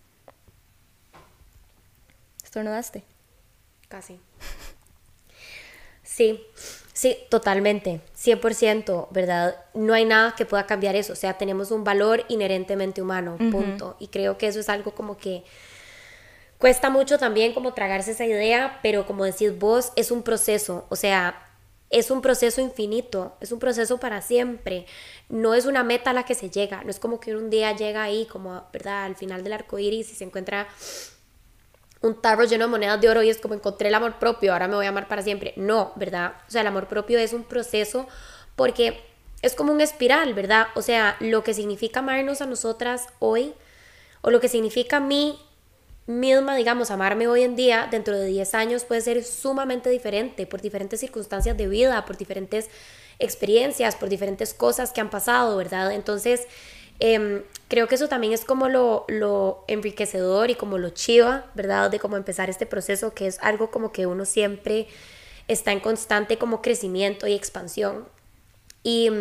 ¿Estornudaste? Casi. Sí, sí, totalmente, cien por ciento, ¿verdad? No hay nada que pueda cambiar eso, o sea, tenemos un valor inherentemente humano, uh-huh. punto. Y creo que eso es algo como que cuesta mucho también como tragarse esa idea, pero como decís vos, es un proceso, o sea, es un proceso infinito, es un proceso para siempre, no es una meta a la que se llega, no es como que un día llega ahí como, ¿verdad?, al final del arco iris y se encuentra un tarro lleno de monedas de oro y es como encontré el amor propio, ahora me voy a amar para siempre. No, ¿verdad? O sea, el amor propio es un proceso porque es como un espiral, ¿verdad? O sea, lo que significa amarnos a nosotras hoy, o lo que significa a mí misma, digamos, amarme hoy en día, dentro de diez años puede ser sumamente diferente por diferentes circunstancias de vida, por diferentes experiencias, por diferentes cosas que han pasado, ¿verdad? Entonces, eh, creo que eso también es como lo, lo enriquecedor y como lo chiva, ¿verdad? De cómo empezar este proceso, que es algo como que uno siempre está en constante como crecimiento y expansión. Y,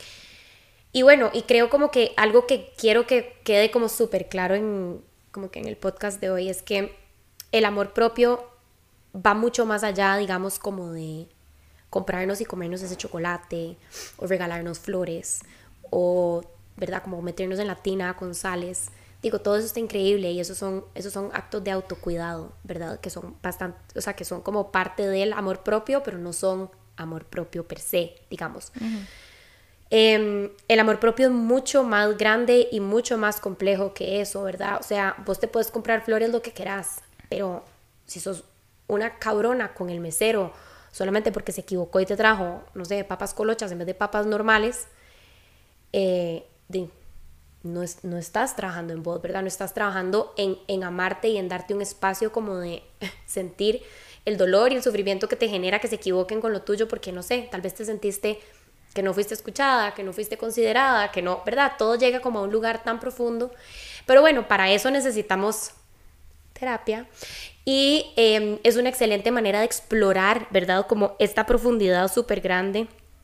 y bueno, y creo como que algo que quiero que quede como súper claro en, como que en el podcast de hoy es que el amor propio va mucho más allá, digamos, como de comprarnos y comernos ese chocolate o regalarnos flores o, ¿verdad? Como meternos en la tina con sales. Digo, todo eso está increíble y esos son, esos son actos de autocuidado, ¿verdad? Que son bastante, o sea, que son como parte del amor propio, pero no son amor propio per se, digamos. Uh-huh. Eh, el amor propio es mucho más grande y mucho más complejo que eso, ¿verdad? O sea, vos te puedes comprar flores lo que querás, pero si sos una cabrona con el mesero solamente porque se equivocó y te trajo, no sé, papas colochas en vez de papas normales, eh, de, no, es, no estás trabajando en vos, ¿verdad? No estás trabajando en, en amarte y en darte un espacio como de sentir el dolor y el sufrimiento que te genera que se equivoquen con lo tuyo, porque no sé, tal vez te sentiste que no fuiste escuchada, que no fuiste considerada, que no, ¿verdad? Todo llega como a un lugar tan profundo, pero bueno, para eso necesitamos terapia y eh, es una excelente manera de explorar, ¿verdad? Como esta profundidad súper grande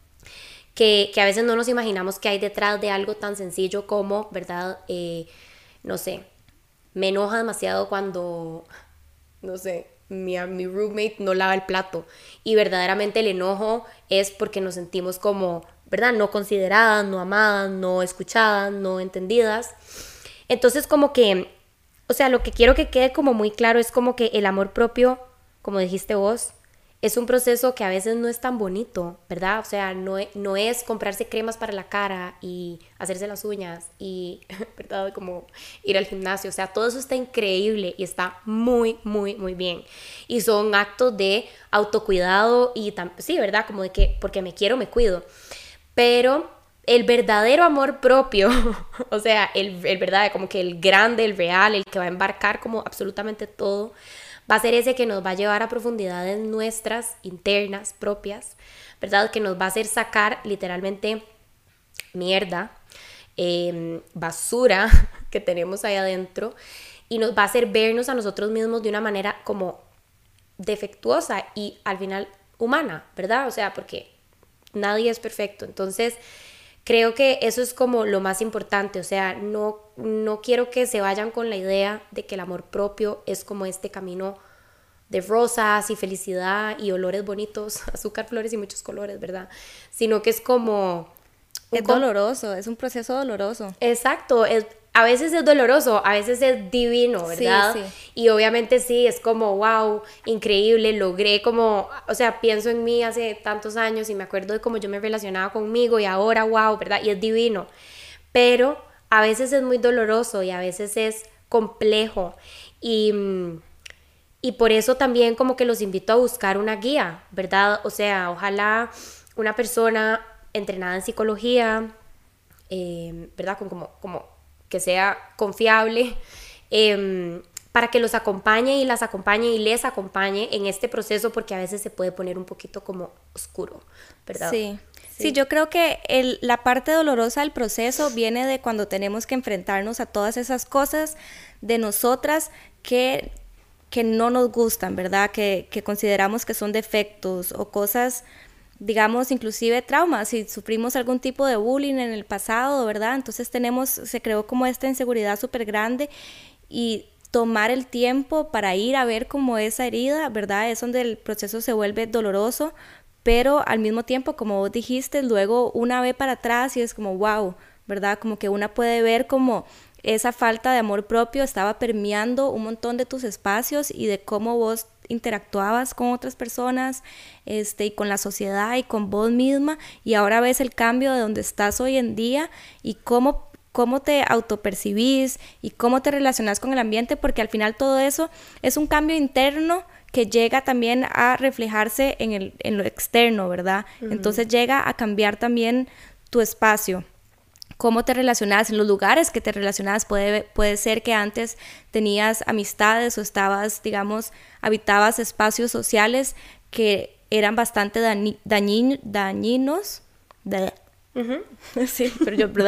que, que a veces no nos imaginamos que hay detrás de algo tan sencillo como, ¿verdad? Eh, no sé, me enoja demasiado cuando, no sé, Mi, mi roommate no lava el plato y verdaderamente el enojo es porque nos sentimos como, ¿verdad? No consideradas, no amadas, no escuchadas, no entendidas. Entonces como que, o sea, lo que quiero que quede como muy claro es como que el amor propio, como dijiste vos, es un proceso que a veces no es tan bonito, ¿verdad? O sea, no, no es comprarse cremas para la cara y hacerse las uñas y, ¿verdad? Como ir al gimnasio. O sea, todo eso está increíble y está muy, muy, muy bien. Y son actos de autocuidado y, sí, ¿verdad? Como de que porque me quiero, me cuido. Pero el verdadero amor propio, o sea, el, el verdad, como que el grande, el real, el que va a embarcar como absolutamente todo, va a ser ese que nos va a llevar a profundidades nuestras, internas, propias, ¿verdad? Que nos va a hacer sacar literalmente mierda, eh, basura que tenemos ahí adentro y nos va a hacer vernos a nosotros mismos de una manera como defectuosa y al final humana, ¿verdad? O sea, porque nadie es perfecto. Entonces, creo que eso es como lo más importante, o sea, no, no quiero que se vayan con la idea de que el amor propio es como este camino de rosas y felicidad y olores bonitos, azúcar, flores y muchos colores, ¿verdad? Sino que es como... Es doloroso, es un proceso doloroso. Exacto, es, a veces es doloroso, a veces es divino, ¿verdad? Sí, sí. Y obviamente sí, es como, wow, increíble, logré como, o sea, pienso en mí hace tantos años y me acuerdo de cómo yo me relacionaba conmigo y ahora, wow, ¿verdad? Y es divino, pero a veces es muy doloroso y a veces es complejo y, y por eso también como que los invito a buscar una guía, ¿verdad? O sea, ojalá una persona entrenada en psicología, eh, ¿verdad? Con como, como que sea confiable, eh, para que los acompañe y las acompañe y les acompañe en este proceso, porque a veces se puede poner un poquito como oscuro, ¿verdad? Sí, sí, sí yo creo que el, la parte dolorosa del proceso viene de cuando tenemos que enfrentarnos a todas esas cosas de nosotras que, que no nos gustan, ¿verdad? Que, que consideramos que son defectos o cosas, digamos, inclusive traumas, si sufrimos algún tipo de bullying en el pasado, ¿verdad? Entonces tenemos, se creó como esta inseguridad súper grande y tomar el tiempo para ir a ver como esa herida, ¿verdad? Es donde el proceso se vuelve doloroso, pero al mismo tiempo, como vos dijiste, luego una ve para atrás y es como, wow, ¿verdad? Como que una puede ver como esa falta de amor propio estaba permeando un montón de tus espacios y de cómo vos interactuabas con otras personas, este, y con la sociedad y con vos misma, y ahora ves el cambio de donde estás hoy en día y cómo, cómo te autopercibís y cómo te relacionas con el ambiente, porque al final todo eso es un cambio interno que llega también a reflejarse en, el, en lo externo, ¿verdad? Uh-huh. Entonces llega a cambiar también tu espacio, cómo te relacionas, en los lugares que te relacionas. Puede, puede ser que antes tenías amistades o estabas, digamos, habitabas espacios sociales que eran bastante dañi, dañin, dañinos. Uh-huh. Sí, pero yo...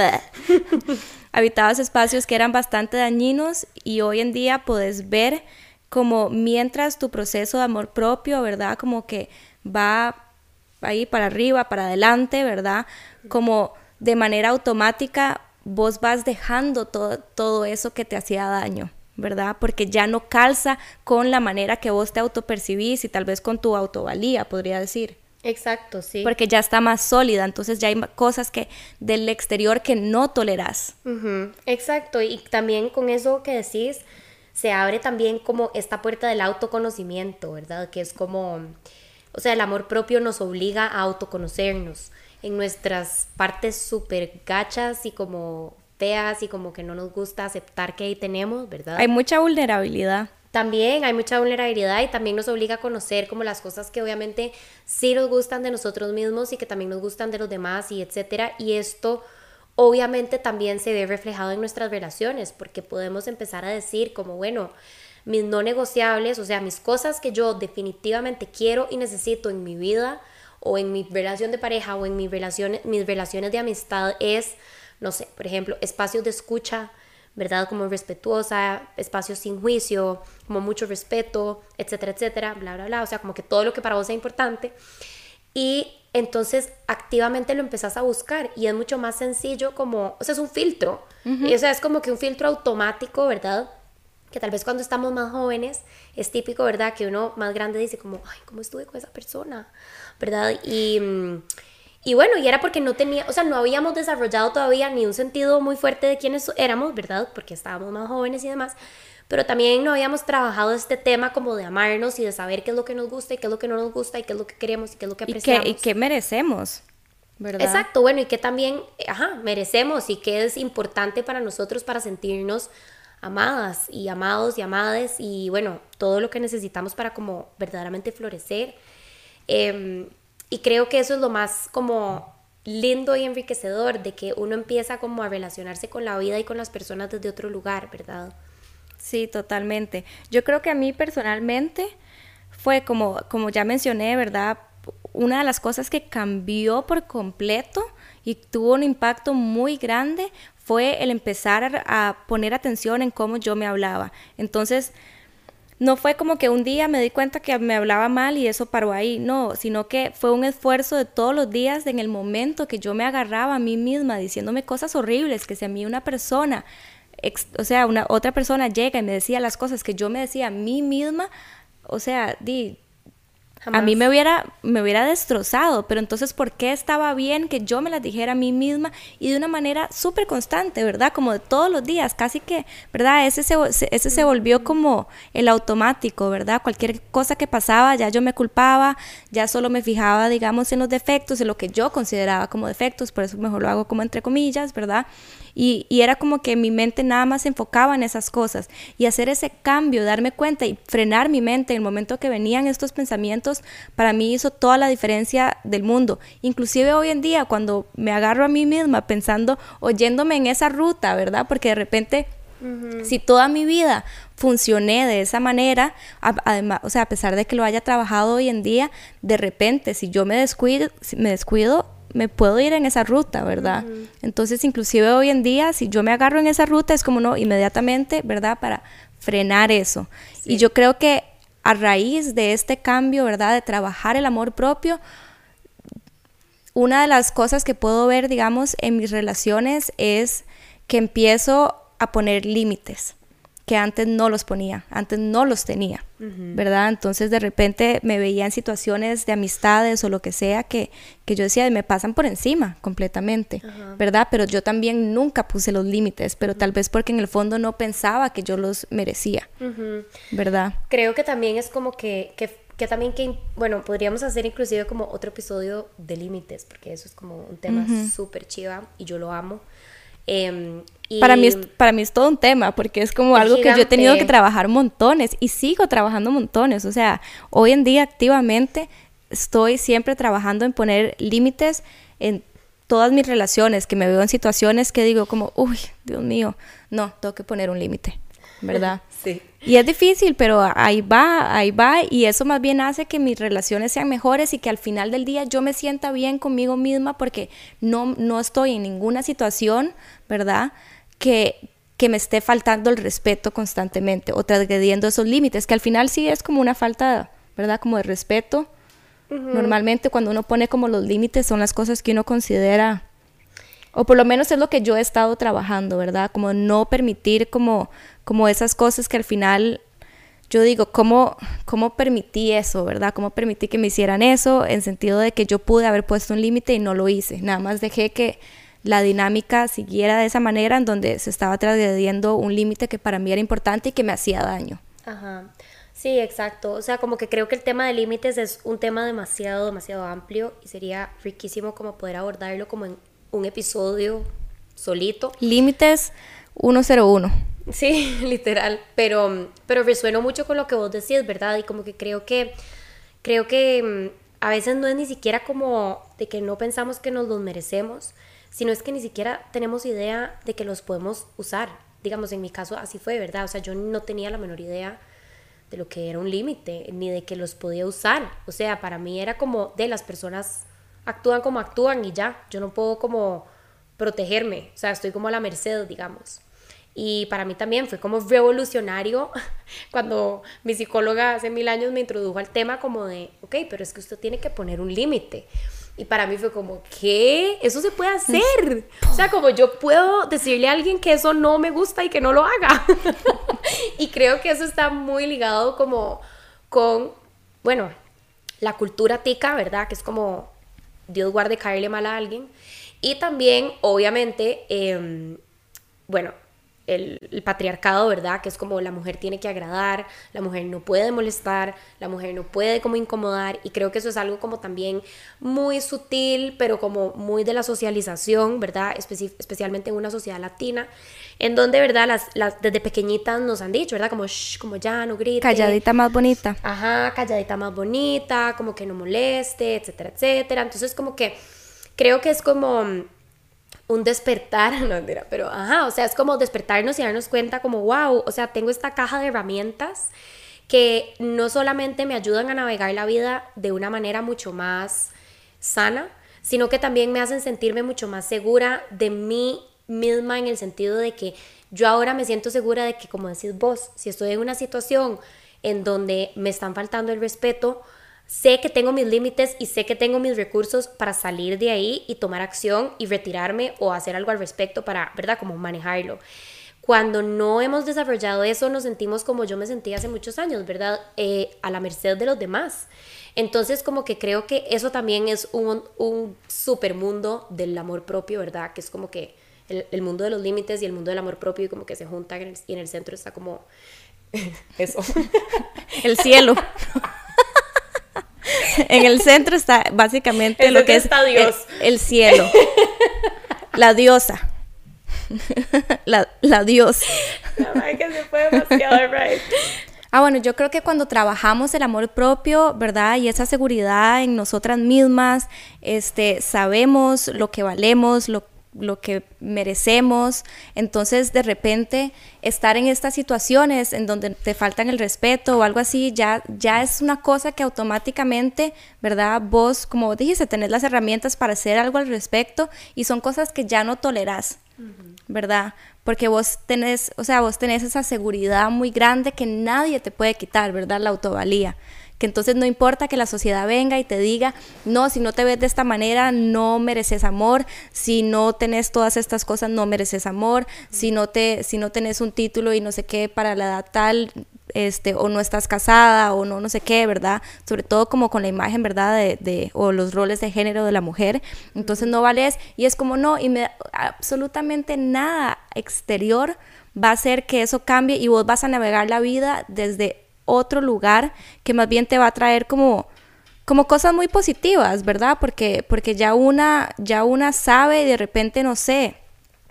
habitabas espacios que eran bastante dañinos y hoy en día puedes ver como mientras tu proceso de amor propio, ¿verdad? Como que va ahí para arriba, para adelante, ¿verdad? Como de manera automática vos vas dejando todo, todo eso que te hacía daño, ¿verdad? Porque ya no calza con la manera que vos te autopercibís y tal vez con tu autovalía, podría decir. Exacto, sí. Porque ya está más sólida, entonces ya hay cosas que del exterior que no tolerás. Uh-huh. Exacto, y también con eso que decís, se abre también como esta puerta del autoconocimiento, ¿verdad? Que es como, o sea, el amor propio nos obliga a autoconocernos en nuestras partes súper gachas y como feas y como que no nos gusta aceptar que ahí tenemos, ¿verdad? Hay mucha vulnerabilidad. También hay mucha vulnerabilidad y también nos obliga a conocer como las cosas que obviamente sí nos gustan de nosotros mismos y que también nos gustan de los demás y etcétera. Y esto obviamente también se ve reflejado en nuestras relaciones, porque podemos empezar a decir como, bueno, mis no negociables, o sea, mis cosas que yo definitivamente quiero y necesito en mi vida o en mi relación de pareja o en mis relaciones, mis relaciones de amistad es, no sé, por ejemplo, espacios de escucha, ¿verdad? Como respetuosa, espacios sin juicio, como mucho respeto, etcétera, etcétera, bla, bla, bla, o sea, como que todo lo que para vos sea importante. Y entonces activamente lo empezás a buscar y es mucho más sencillo como, o sea, es un filtro, uh-huh. y, o sea, es como que un filtro automático, ¿verdad? Que tal vez cuando estamos más jóvenes es típico, ¿verdad? Que uno más grande dice como, ay, ¿cómo estuve con esa persona? ¿Verdad? Y, y bueno, y era porque no tenía, o sea, no habíamos desarrollado todavía ni un sentido muy fuerte de quiénes éramos, ¿verdad? Porque estábamos más jóvenes y demás. Pero también no habíamos trabajado este tema como de amarnos y de saber qué es lo que nos gusta y qué es lo que no nos gusta y qué es lo que queremos y qué es lo que apreciamos. Y qué, y qué merecemos, ¿verdad? Exacto, bueno, y qué también, ajá, merecemos y qué es importante para nosotros para sentirnos amadas y amados y amades y bueno, todo lo que necesitamos para como verdaderamente florecer. Eh, y creo que eso es lo más como lindo y enriquecedor de que uno empieza como a relacionarse con la vida y con las personas desde otro lugar, ¿verdad? Sí, totalmente. Yo creo que a mí personalmente fue como, como ya mencioné, ¿verdad? Una de las cosas que cambió por completo y tuvo un impacto muy grande fue el empezar a poner atención en cómo yo me hablaba. Entonces, no fue como que un día me di cuenta que me hablaba mal y eso paró ahí, no, sino que fue un esfuerzo de todos los días en el momento que yo me agarraba a mí misma diciéndome cosas horribles, que si a mí una persona... Ex, o sea, una otra persona llega y me decía las cosas que yo me decía a mí misma, o sea, di, a mí me hubiera, me hubiera destrozado, pero entonces, ¿por qué estaba bien que yo me las dijera a mí misma y de una manera súper constante, ¿verdad? Como de todos los días, casi que, ¿verdad? Ese se, ese se volvió como el automático, ¿verdad? Cualquier cosa que pasaba, ya yo me culpaba, ya solo me fijaba, digamos, en los defectos, en lo que yo consideraba como defectos, por eso mejor lo hago como entre comillas, ¿verdad? Y, y era como que mi mente nada más se enfocaba en esas cosas y hacer ese cambio, darme cuenta y frenar mi mente en el momento que venían estos pensamientos, para mí hizo toda la diferencia del mundo. Inclusive hoy en día cuando me agarro a mí misma pensando, oyéndome en esa ruta, ¿verdad? Porque de repente, uh-huh. si toda mi vida funcioné de esa manera, además, o sea, a pesar de que lo haya trabajado hoy en día, de repente si yo me descuido, si me descuido, me puedo ir en esa ruta, ¿verdad? Uh-huh. Entonces, inclusive hoy en día, si yo me agarro en esa ruta, es como no, inmediatamente, ¿verdad? Para frenar eso. Sí. Y yo creo que a raíz de este cambio, ¿verdad? De trabajar el amor propio, una de las cosas que puedo ver, digamos, en mis relaciones es que empiezo a poner límites que antes no los ponía, antes no los tenía, uh-huh. ¿verdad? Entonces de repente me veía en situaciones de amistades o lo que sea que, que yo decía, me pasan por encima completamente, uh-huh. ¿verdad? Pero yo también nunca puse los límites, pero uh-huh. tal vez porque en el fondo no pensaba que yo los merecía, uh-huh. ¿verdad? Creo que también es como que, que, que también que, bueno, podríamos hacer inclusive como otro episodio de límites, porque eso es como un tema uh-huh. súper chiva y yo lo amo. Eh, y para, mí es, para mí es todo un tema, porque es como es algo gigante. que yo he tenido que trabajar montones y sigo trabajando montones. O sea, hoy en día activamente estoy siempre trabajando en poner límites en todas mis relaciones, que me veo en situaciones que digo como, uy, Dios mío, no, tengo que poner un límite, ¿verdad? Sí. Y es difícil, pero ahí va, ahí va, y eso más bien hace que mis relaciones sean mejores y que al final del día yo me sienta bien conmigo misma porque no, no estoy en ninguna situación, ¿verdad?, que, que me esté faltando el respeto constantemente o transgrediendo esos límites, que al final sí es como una falta, ¿verdad?, como de respeto. Uh-huh. Normalmente cuando uno pone como los límites son las cosas que uno considera, o por lo menos es lo que yo he estado trabajando, ¿verdad? Como no permitir como, como esas cosas que al final, yo digo, ¿cómo, ¿cómo permití eso, verdad? ¿Cómo permití que me hicieran eso? En sentido de que yo pude haber puesto un límite y no lo hice. Nada más dejé que la dinámica siguiera de esa manera en donde se estaba transgrediendo un límite que para mí era importante y que me hacía daño. Ajá. Sí, exacto. O sea, como que creo que el tema de límites es un tema demasiado, demasiado amplio y sería riquísimo como poder abordarlo como en un episodio solito. Límites ciento uno. Sí, literal. Pero, pero resueno mucho con lo que vos decís, ¿verdad? Y como que creo que, creo que a veces no es ni siquiera como de que no pensamos que nos los merecemos, sino es que ni siquiera tenemos idea de que los podemos usar. Digamos, en mi caso así fue, ¿verdad? O sea, yo no tenía la menor idea de lo que era un límite, ni de que los podía usar. O sea, para mí era como de las personas actúan como actúan y ya, yo no puedo como protegerme, o sea, estoy como a la merced, digamos. Y para mí también fue como revolucionario cuando mi psicóloga hace mil años me introdujo al tema como de, ok, pero es que usted tiene que poner un límite. Y para mí fue como, ¿qué? Eso se puede hacer. O sea, como yo puedo decirle a alguien que eso no me gusta y que no lo haga. Y creo que eso está muy ligado como con, bueno, la cultura tica, ¿verdad? Que es como, Dios guarde caerle mal a alguien. Y también, obviamente, eh, bueno, el, el patriarcado, ¿verdad? Que es como la mujer tiene que agradar, la mujer no puede molestar, la mujer no puede como incomodar, y creo que eso es algo como también muy sutil, pero como muy de la socialización, ¿verdad? Especi- especialmente en una sociedad latina, en donde, ¿verdad? Las, las, desde pequeñitas nos han dicho, ¿verdad? Como, shh, como ya, no grite. Calladita más bonita. Ajá, calladita más bonita, como que no moleste, etcétera, etcétera. Entonces como que creo que es como un despertar, no mentira, pero ajá, o sea, es como despertarnos y darnos cuenta como, wow, o sea, tengo esta caja de herramientas que no solamente me ayudan a navegar la vida de una manera mucho más sana, sino que también me hacen sentirme mucho más segura de mí misma, en el sentido de que yo ahora me siento segura de que, como decís vos, si estoy en una situación en donde me están faltando el respeto, sé que tengo mis límites y sé que tengo mis recursos para salir de ahí y tomar acción y retirarme o hacer algo al respecto para, ¿verdad?, como manejarlo. Cuando no hemos desarrollado eso, nos sentimos como yo me sentía hace muchos años, ¿verdad?, eh, a la merced de los demás. Entonces, como que creo que eso también es un, un super mundo del amor propio, ¿verdad?, que es como que el, el mundo de los límites y el mundo del amor propio, y como que se juntan, en el, y en el centro está como eso. El cielo. En el centro está básicamente el lo que es Dios. El, el cielo. La diosa. La, la dios. La verdad que se fue demasiado right. Ah, bueno, yo creo que cuando trabajamos el amor propio, ¿verdad? Y esa seguridad en nosotras mismas, este, sabemos lo que valemos, lo lo que merecemos. Entonces, de repente, estar en estas situaciones en donde te faltan el respeto o algo así, ya, ya es una cosa que automáticamente, ¿verdad? Vos, como dijiste, tenés las herramientas para hacer algo al respecto, y son cosas que ya no tolerás, uh-huh. ¿verdad? Porque vos tenés, o sea, vos tenés esa seguridad muy grande que nadie te puede quitar, ¿verdad? La autovalía. Que entonces no importa que la sociedad venga y te diga, no, si no te ves de esta manera, no mereces amor, si no tenés todas estas cosas, no mereces amor, si no, te, si no tenés un título y no sé qué para la edad tal, este, o no estás casada, o no, no sé qué, ¿verdad? Sobre todo como con la imagen, ¿verdad? De, de, o los roles de género de la mujer, entonces no vales, y es como no, y me, absolutamente nada exterior va a hacer que eso cambie, y vos vas a navegar la vida desde otro lugar que más bien te va a traer como, como cosas muy positivas, ¿verdad? Porque, porque ya una, ya una sabe, y de repente, no sé,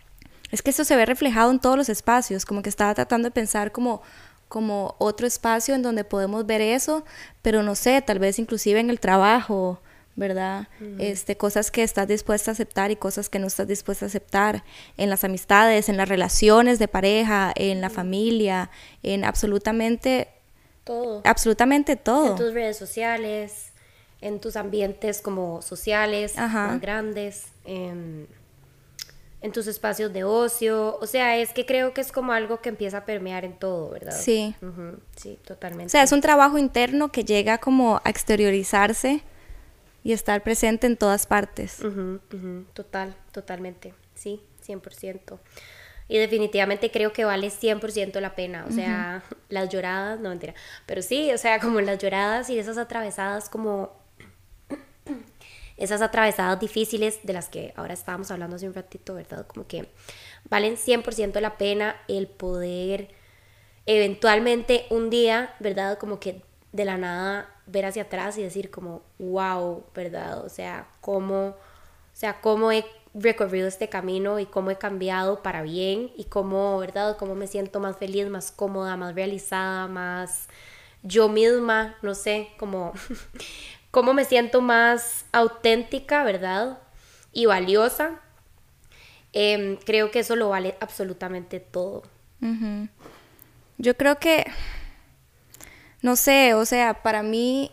es que eso se ve reflejado en todos los espacios, como que estaba tratando de pensar como, como otro espacio en donde podemos ver eso, pero no sé, tal vez inclusive en el trabajo, ¿verdad? Uh-huh. Este, cosas que estás dispuesta a aceptar y cosas que no estás dispuesta a aceptar, en las amistades, en las relaciones de pareja, en la uh-huh. familia, en absolutamente todo. Absolutamente todo. En tus redes sociales, en tus ambientes como sociales, Ajá. más grandes, en, en tus espacios de ocio. O sea, es que creo que es como algo que empieza a permear en todo, ¿verdad? Sí. Uh-huh. Sí, totalmente. O sea, es un trabajo interno que llega como a exteriorizarse y estar presente en todas partes. Uh-huh, uh-huh. Total, totalmente. Sí, cien por ciento. Y definitivamente creo que vale cien por ciento la pena, o sea, uh-huh. las lloradas, no mentira, pero sí, o sea, como las lloradas y esas atravesadas como, esas atravesadas difíciles de las que ahora estábamos hablando hace un ratito, ¿verdad? Como que valen cien por ciento la pena el poder eventualmente un día, ¿verdad? Como que de la nada ver hacia atrás y decir como, wow, ¿verdad? O sea, cómo, o sea, cómo he recorrido este camino y cómo he cambiado para bien y cómo, ¿verdad? Cómo me siento más feliz, más cómoda, más realizada, más yo misma, no sé, como cómo me siento más auténtica, ¿verdad? Y valiosa. Eh, creo que eso lo vale absolutamente todo. Uh-huh. Yo creo que, no sé, o sea, para mí...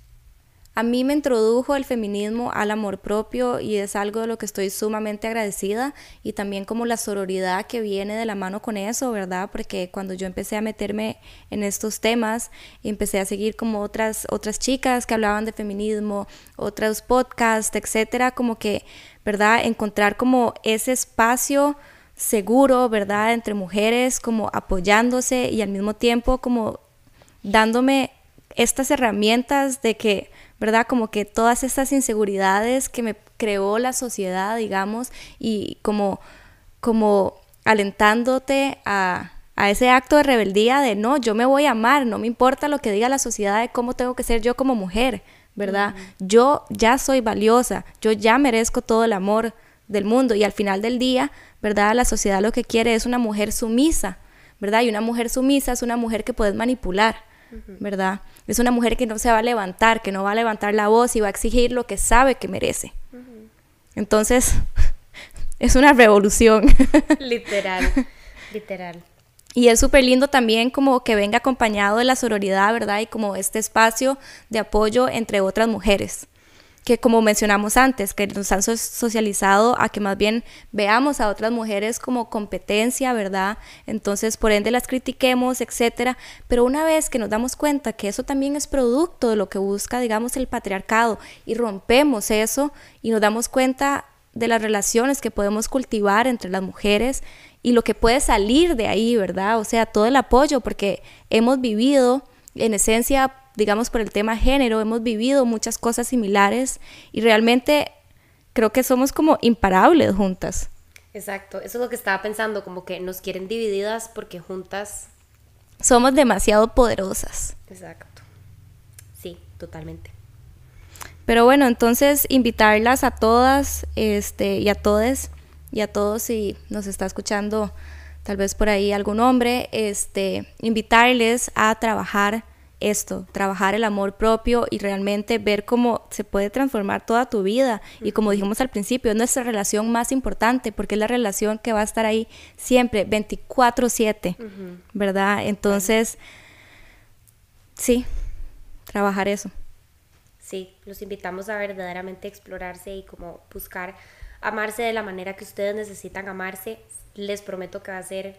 A mí me introdujo el feminismo al amor propio y es algo de lo que estoy sumamente agradecida y también como la sororidad que viene de la mano con eso, ¿verdad? Porque cuando yo empecé a meterme en estos temas, empecé a seguir como otras, otras chicas que hablaban de feminismo, otros podcasts, etcétera, como que, ¿verdad? Encontrar como ese espacio seguro, ¿verdad? Entre mujeres, como apoyándose y al mismo tiempo como dándome estas herramientas de que, ¿verdad? Como que todas estas inseguridades que me creó la sociedad, digamos, y como, como alentándote a, a ese acto de rebeldía de no, yo me voy a amar, no me importa lo que diga la sociedad de cómo tengo que ser yo como mujer, ¿verdad? Uh-huh. Yo ya soy valiosa, yo ya merezco todo el amor del mundo y al final del día, ¿verdad? La sociedad lo que quiere es una mujer sumisa, ¿verdad? Y una mujer sumisa es una mujer que puedes manipular, uh-huh. ¿verdad? Es una mujer que no se va a levantar, que no va a levantar la voz y va a exigir lo que sabe que merece. Uh-huh. Entonces, es una revolución. Literal, literal. Y es súper lindo también como que venga acompañado de la sororidad, ¿verdad? Y como este espacio de apoyo entre otras mujeres. Que como mencionamos antes, que nos han socializado a que más bien veamos a otras mujeres como competencia, ¿verdad? Entonces, por ende, las critiquemos, etcétera. Pero una vez que nos damos cuenta que eso también es producto de lo que busca, digamos, el patriarcado, y rompemos eso, y nos damos cuenta de las relaciones que podemos cultivar entre las mujeres, y lo que puede salir de ahí, ¿verdad? O sea, todo el apoyo, porque hemos vivido, en esencia, digamos por el tema género, hemos vivido muchas cosas similares y realmente creo que somos como imparables juntas. Exacto, eso es lo que estaba pensando, como que nos quieren divididas porque juntas somos demasiado poderosas. Exacto, sí, totalmente. Pero bueno, entonces invitarlas a todas este, y a todes y a todos, si nos está escuchando tal vez por ahí algún hombre, este, invitarles a trabajar esto, trabajar el amor propio y realmente ver cómo se puede transformar toda tu vida. Uh-huh. Y como dijimos al principio, es nuestra relación más importante porque es la relación que va a estar ahí siempre, veinticuatro siete, uh-huh. ¿verdad? Entonces, uh-huh. sí, trabajar eso. Sí, los invitamos a verdaderamente explorarse y como buscar amarse de la manera que ustedes necesitan amarse. Les prometo que va a ser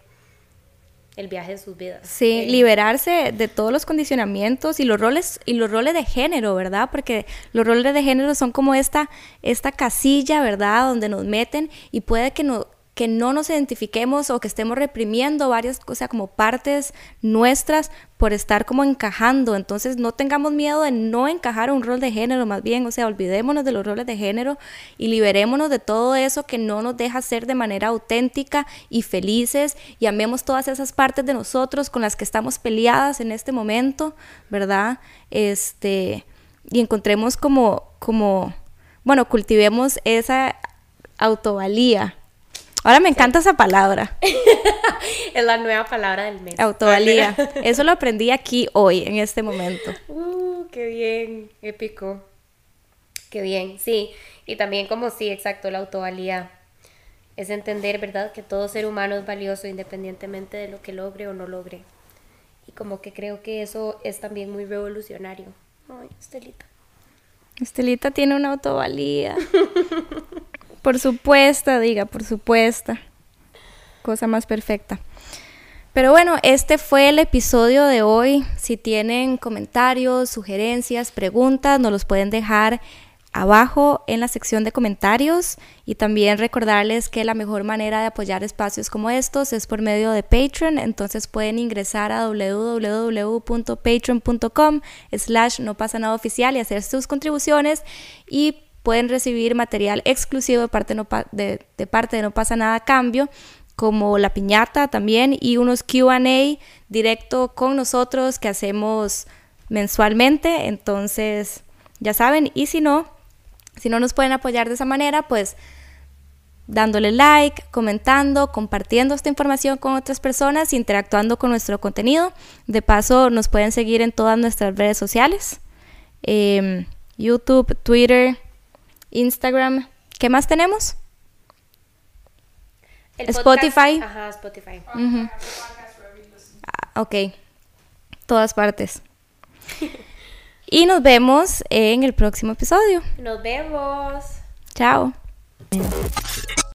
el viaje de sus vidas. Sí, eh. liberarse de todos los condicionamientos y los roles y los roles de género, ¿verdad? Porque los roles de género son como esta, esta casilla, ¿verdad? Donde nos meten y puede que no, que no nos identifiquemos o que estemos reprimiendo varias cosas como partes nuestras por estar como encajando. Entonces no tengamos miedo de no encajar a un rol de género, más bien, o sea, olvidémonos de los roles de género y liberémonos de todo eso que no nos deja ser de manera auténtica y felices, y amemos todas esas partes de nosotros con las que estamos peleadas en este momento, ¿verdad? Este, y encontremos como, como, bueno, cultivemos esa autovalía, Ahora me encanta esa palabra. Es la nueva palabra del mes. Autovalía. Eso lo aprendí aquí hoy, en este momento. Uh, qué bien, épico. Qué bien, sí. Y también como sí, exacto, la autovalía. Es entender, ¿verdad?, que todo ser humano es valioso independientemente de lo que logre o no logre. Y como que creo que eso es también muy revolucionario. Ay, Estelita. Estelita tiene una autovalía. Por supuesto, diga, por supuesto. Cosa más perfecta. Pero bueno, este fue el episodio de hoy. Si tienen comentarios, sugerencias, preguntas, nos los pueden dejar abajo en la sección de comentarios, y también recordarles que la mejor manera de apoyar espacios como estos es por medio de Patreon. Entonces pueden ingresar a w w w punto patreon punto com slash no pasa nada oficial y hacer sus contribuciones, y pueden recibir material exclusivo de parte, no pa- de, de parte de No Pasa Nada a cambio, como la piñata también, y unos Q and A directo con nosotros que hacemos mensualmente. Entonces ya saben, y si no Si no nos pueden apoyar de esa manera, pues dándole like, comentando, compartiendo esta información con otras personas, interactuando con nuestro contenido. De paso, nos pueden seguir en todas nuestras redes sociales. Eh, YouTube, Twitter, Instagram. ¿Qué más tenemos? El Spotify. Podcast, ajá, Spotify. Uh-huh. Ah, ok. Todas partes. Y nos vemos en el próximo episodio. Nos vemos. Chao.